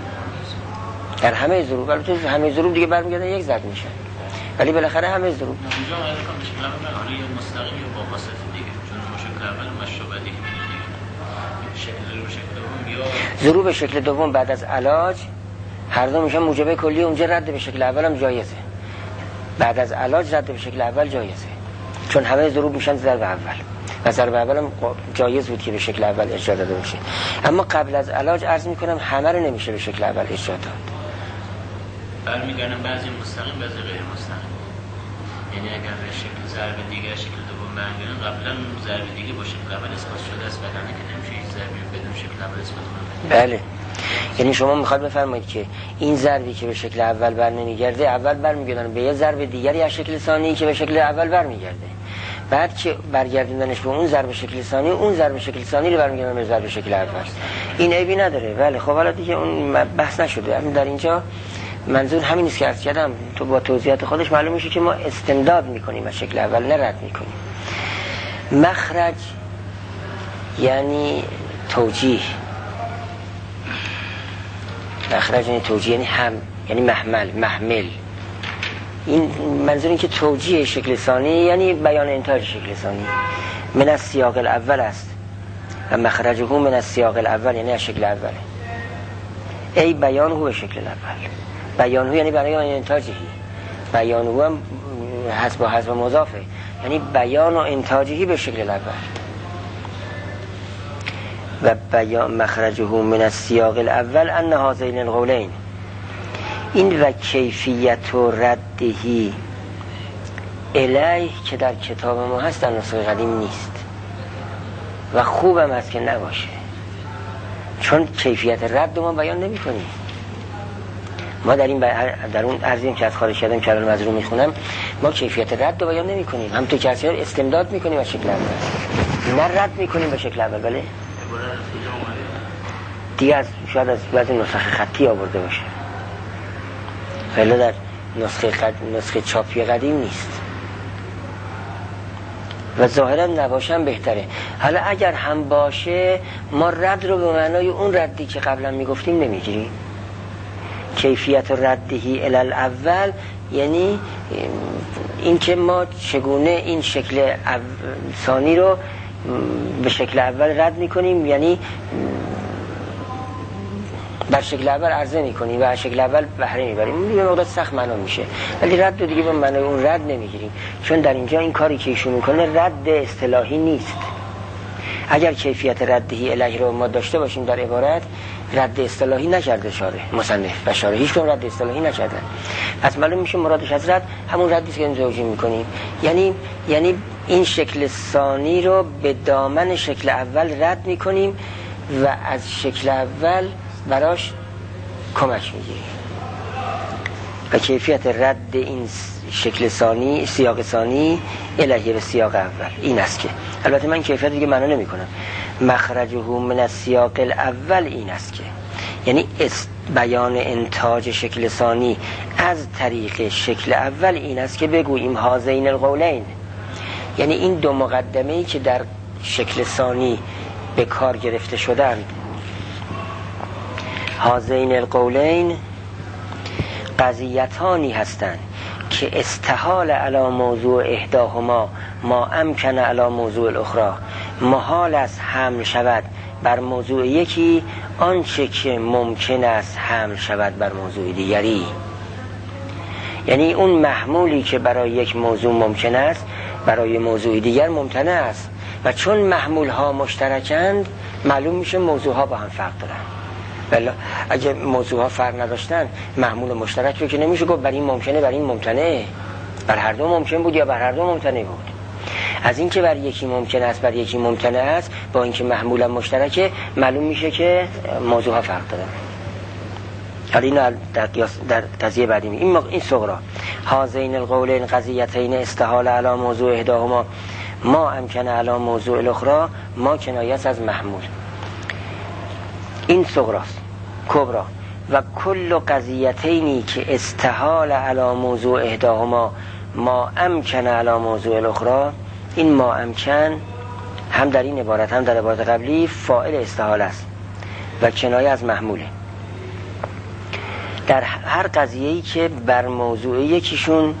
در همه ضروب، ولی تو همه ضروب دیگه برمیگردن یک ضرب میشن، ولی بالاخره همه ضروب اینجا ما میگم به شکل اول حالا یا مستقیم یا با واسطه دیگه، چون شکل اول مشابه دیگه شکل ضروب شکل دوم یا ضروب شکل دوم بعد از علاج هر دو میشن موجبه کلی، اونجا رد به شکل اول هم جایزه. بعد از علاج رد به شکل اول جایزه، چون همه ضروب میشن ضرب اول و ضرب اول هم جایز بود که به شکل اول اجرا داده بشه. اما قبل از علاج عرض میکنم همه رو نمیشه به شکل اول اجرا داد. برمیگردن بعضی مستقیم بعضی غیر مستقیم، یعنی اگر به شکل ضرب دیگه شکل دوم برمیگردن قبلا ضرب دیگه با شکل اول اثبات شده است، بعدن که نمیشه هیچ ضربی بدون شکل اول اثبات کنه. بله، یعنی شما میخواد بفرمایید که این ضربی که به شکل اول بر نمیگرده اول برمیگردن به یه ضرب دیگری از شکل ثانی که به شکل اول برمیگرده، بعد که برگردوندنش به اون ضرب شکل ثانی، اون ضرب شکل ثانی رو برمیگردن به ضرب شکل اول. این عیبی نداره. بله خب حالا دیگه اون بحث نشده. اما در اینجا منظور همین است که عرض کردم، تو با توضیحات خودش معلوم میشه که ما استمداد میکنیم از شکل اول، نه رد میکنیم. مخرج یعنی توجیه، مخرج یعنی توجیه، یعنی هم، یعنی محمل، محمل. این منظور این که توجیه شکل ثانی یعنی بیان انتاج شکل ثانی من از سیاق الاول است و مخرجه من از سیاق الاول یعنی از شکل اوله. ای بیان هو به شکل اول، بیان هو یعنی بیان انتاجی، بیان هو هم حسب و حسب مضافه، یعنی بیان و انتاجی به شکل اول. و بیان مخرجه من السیاق الاول ان هذین القولین، این و کیفیت و ردهی الیه که در کتاب ما هست در نسخه قدیم نیست و خوبم هست که نباشه، چون کیفیت رد ما بیان نمی کنیم. ما در این در اون عرضیم که از خارج کردم که الان مظلوم میخونم، ما کیفیت رد رو بیان نمی کنیم، هم تو کسیار استمداد میکنیم از شکل اول، نه رد میکنیم به شکل اول. بله دیگه از شاید از بعضی نسخه خطی آورده باشه، ولی در نسخه قد... نسخه چاپی قدیم نیست و ظاهرا نباشم بهتره. حالا اگر هم باشه ما رد رو به معنای اون ردی که قبلا میگفتیم نمیگیریم. کیفیت ردهی الی اول یعنی این که ما چگونه این شکل ثانی رو به شکل اول رد میکنیم، یعنی بر شکل اول عرضه میکنیم و از شکل اول بهره میبریم. این دیگه مقدار سخت معنا میشه، ولی رد رو دیگه به معنای اون رد نمیگیریم، چون در اینجا این کاری که ایشون میکنه رد اصطلاحی نیست. اگر کیفیت ردهی الیه رو ما داشته باشیم در عبارت، رد اصطلاحی نکرده شارح، مصنف و شارح هیچ کدوم رد اصطلاحی نکردن. پس معلوم میشه مرادش از رد همون ردی که توجیه میکنیم، یعنی یعنی این شکل ثانی رو به دامن شکل اول رد میکنیم و از شکل اول براش کمک میگیریم. و کیفیت رد این شکل ثانی، سیاق ثانی الیه به سیاق اول این است که، البته من کیفیت دیگه معنا نمی کنم، مخرجه من السیاق الاول این است که، یعنی بیان انتاج شکل ثانی از طریق شکل اول این است که بگوییم هذین القولین، یعنی این دو مقدمه‌ای که در شکل ثانی به کار گرفته شدند، هذین القولین قضیتانی هستند که استحال علی موضوع احداهما ما امکن علی موضوع الاخرى، محال است حمل شود بر موضوع یکی آنچه که ممکن است حمل شود بر موضوع دیگری. یعنی اون محمولی که برای یک موضوع ممکن است برای موضوع دیگر ممتنع است، و چون محمول ها مشترکند معلوم میشه موضوع ها با هم فرق دارن. بله اگه موضوع ها فرق نداشتن محمول مشترک رو که نمیشه گفت بر این ممکنه بر این ممتنعه، بر هر دو ممکن بود یا بر هر دو ممتنع بود. از این که بر یکی ممکن است بر یکی ممتنع است با اینکه محمول مشترکه معلوم میشه که موضوع ها فرق دارن. حالا اینو در قیاس در قضیه بعدی می این مق... این صغرا هذین القولین قضیتین استحال علی موضوع احداهما ما امکن علی موضوع الاخرى ما کنایت از محمول. این صغراست. کبرا و کل قضیتینی که استحال علی موضوع احداهما ما امکن علی موضوع الاخرى، این ما امکن هم در این عبارت هم در عبارت قبلی فاعل استحال است و کنایه از محموله. در هر قضیه‌ای که بر موضوع یکیشون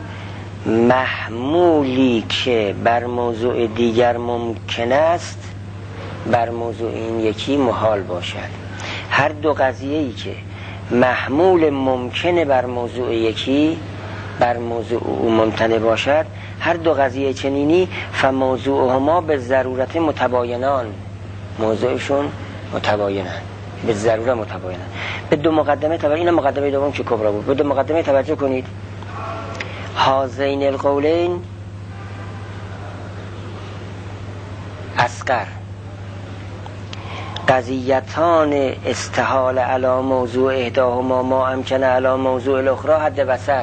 محمولی که بر موضوع دیگر ممکن است بر موضوع این یکی محال باشد. هر دو قضیه‌ای که محمول ممکنه بر موضوع یکی بر موضوع او ممتنع باشد، هر دو قضیه چنینی فموضوعهما به ضرورت متباینان، موضوعشون متباینن، به ضرورت متباینن. به دو مقدمه توجه، این مقدمه دوم که کبرا بود، به دو مقدمه توجه کنید. هذین القولین اصغر قضیتان استحال علی موضوع احداهما ما امکن علی موضوع الاخرى حد وسط.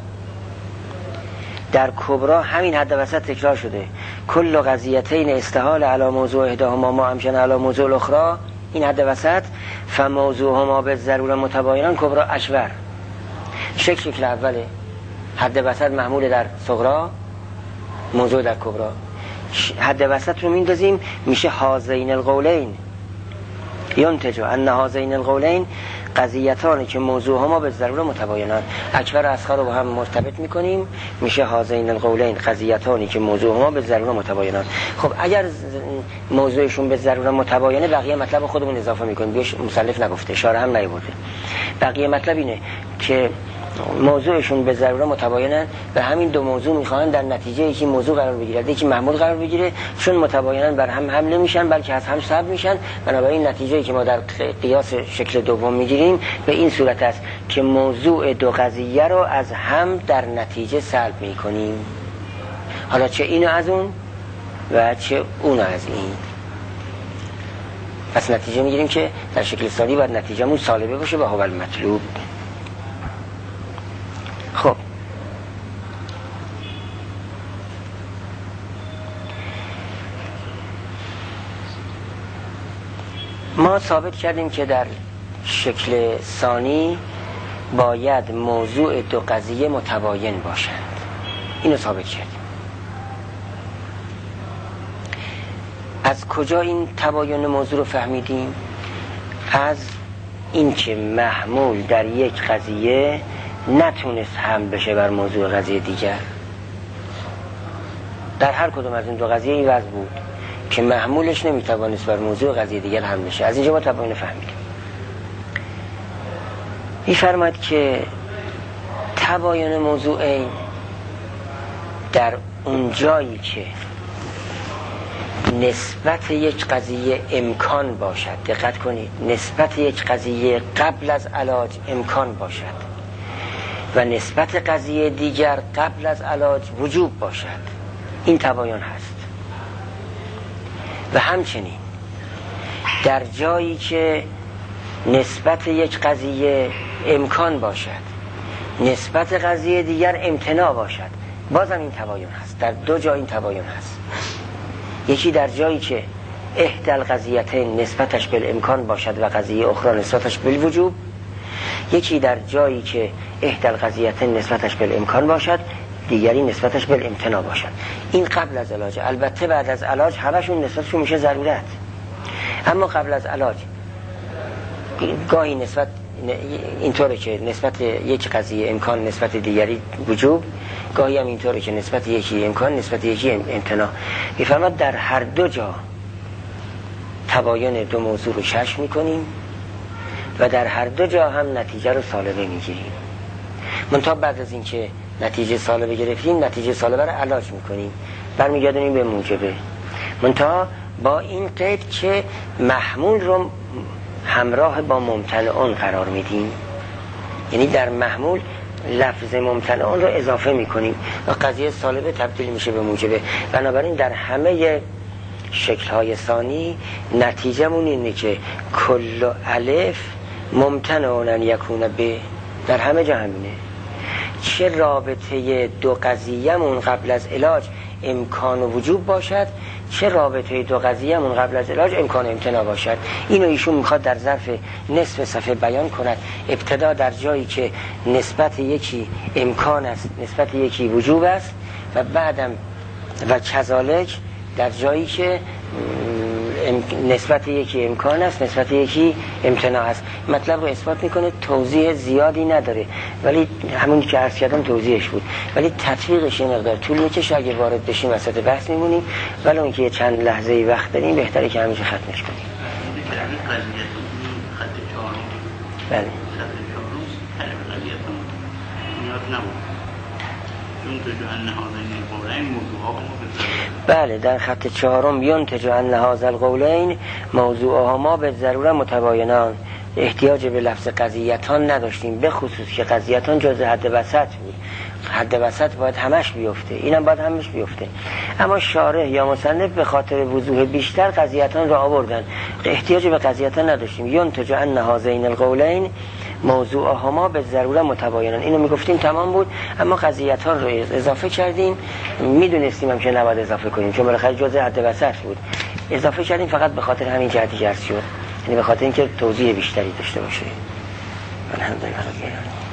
در کبرا همین حد وسط تکرار شده. کل قضیتین استحال علی موضوع احداهما ما امکن علی موضوع الاخرى، این حد وسط. فموضوعهما به ضرورت متباینان کبرا اشور. شکل شکل اوله حد وسط محمول در صغرا، موضوع در کبرا. حد وسط رو میندازیم میشه هذین القولین ینتج ان هذین القولین قضیتانی که موضوعهما به ضرورت متباینان. اکبر و اصغر رو با هم مرتبط میکنیم میشه هذین القولین قضیتانی که موضوعهما به ضرورت متباینان. خب اگر موضوعشون به ضرورت متباینه بقیه مطلب خودمون اضافه میکنیم، بیش مصنف نگفته، اشاره هم نیورده. بقیه مطلب اینه که موضوعشون به ضرورت متباینن و همین دو موضوع میخوان در نتیجه یکی موضوع قرار بگیره یکی محمول قرار بگیره، چون متباینن بر هم حمله میشن بلکه از هم سلب میشن. بنابراین نتیجه‌ای که ما در قیاس شکل دوم میگیریم به این صورت است که موضوع دو قضیه رو از هم در نتیجه سلب میکنیم، حالا چه اینو از اون و چه اونو از این. پس نتیجه میگیریم که در شکل ثانی باید نتیجه‌مون سالبه باشه و هو المطلوب. خب ما ثابت کردیم که در شکل ثانی باید موضوع دو قضیه متباین باشند. اینو ثابت کردیم. از کجا این تباین موضوع رو فهمیدیم؟ از اینکه محمول در یک قضیه نتونست حمل بشه بر موضوع قضیه دیگر. در هر کدوم از این دو قضیه این وضع بود که محمولش نمیتوانست بر موضوع قضیه دیگر حمل بشه. از اینجا ما تباین فهمیدیم. می‌فرماید که تباین موضوع این در اون جایی که نسبت یک قضیه امکان باشد، دقت کنید، نسبت یک قضیه قبل از علاج امکان باشد و نسبت قضیه دیگر قبل از علاج وجوب باشد، این تباین هست. و همچنین در جایی که نسبت یک قضیه امکان باشد نسبت قضیه دیگر امتناع باشد، بازم این تباین هست. در دو جا این تباین هست. یکی در جایی که احدى القضیتین نسبتش بالامکان باشد و قضیه اخرى نسبتش بالوجوب، یکی در جایی که احدى القضیتین نسبتش بالامکان باشد دیگری نسبتش بالامتناع باشد. این قبل از علاج. البته بعد از علاج همشون نسبتشون میشه ضرورت، اما قبل از علاج گاهی نسبت اینطوره که نسبت یک قضیه امکان نسبت دیگری وجوب، گاهی هم اینطوره که نسبت یکی امکان نسبت یکی امتناع. میفرماد در هر دو جا تباین دو موضوع رو کشف میکنیم و در هر دو جا هم نتیجه رو سالبه میگیریم. منتها بعد از اینکه نتیجه سالبه گرفتیم نتیجه سالبه رو علاج میکنیم، برمیگردونیم به موجبه، منتها با این قید که محمول رو همراه با ممتنعون قرار میدیم، یعنی در محمول لفظ ممتنعون رو اضافه میکنیم و قضیه سالبه تبدیل میشه به موجبه. بنابراین در همه شکل‌های ثانی نتیجه‌مون اینه که کل الف ممتنعون ان یکون به، در همه جا همینه. چه رابطه دو قضیه‌مون قبل از علاج امکان و وجوب باشد، چه رابطه دو قضیه‌مون قبل از علاج امکان و امتناع باشد. اینو ایشون میخواد در ظرف نصف صفحه بیان کند. ابتدا در جایی که نسبت یکی امکان است نسبت یکی وجوب است و بعدم و کذالک در جایی که نسبت یکی امکان است نسبت یکی امتناع است. مطلب رو اثبات میکنه، توضیح زیادی نداره، ولی همون که عرض کردم توضیحش بود، ولی تطبیقش یه مقدار طول میکشه. اگه وارد بشیم وسط بحث میمونیم، ولی اون که یه چند لحظه وقت داریم بهتره که همیشه ختمش کنیم. بله بله در خط چهارم ینتج عن هذا القولین موضوعها ما به ضروره متباینان. احتیاج به لفظ قضیتان نداشتیم، به خصوص که قضیتان جز حد وسط بود. حد وسط باید همش بیفته، اینم باید همش بیفته، اما شارح یا مصنف به خاطر وضوح بیشتر قضیتان را آوردن. احتیاج به قضیتان نداشتیم. ینتج عن هذین القولین موضوعهما به ضروره متباینان. اینو میگفتیم تمام بود، اما قضیتان رو اضافه کردیم. میدونستیم هم که نباید اضافه کنیم چون بالاخره جزء حد وسط بود، اضافه کردیم فقط به خاطر همین جهتی که عرض شد، یعنی به خاطر اینکه توضیح بیشتری داشته باشه. الحمدلله.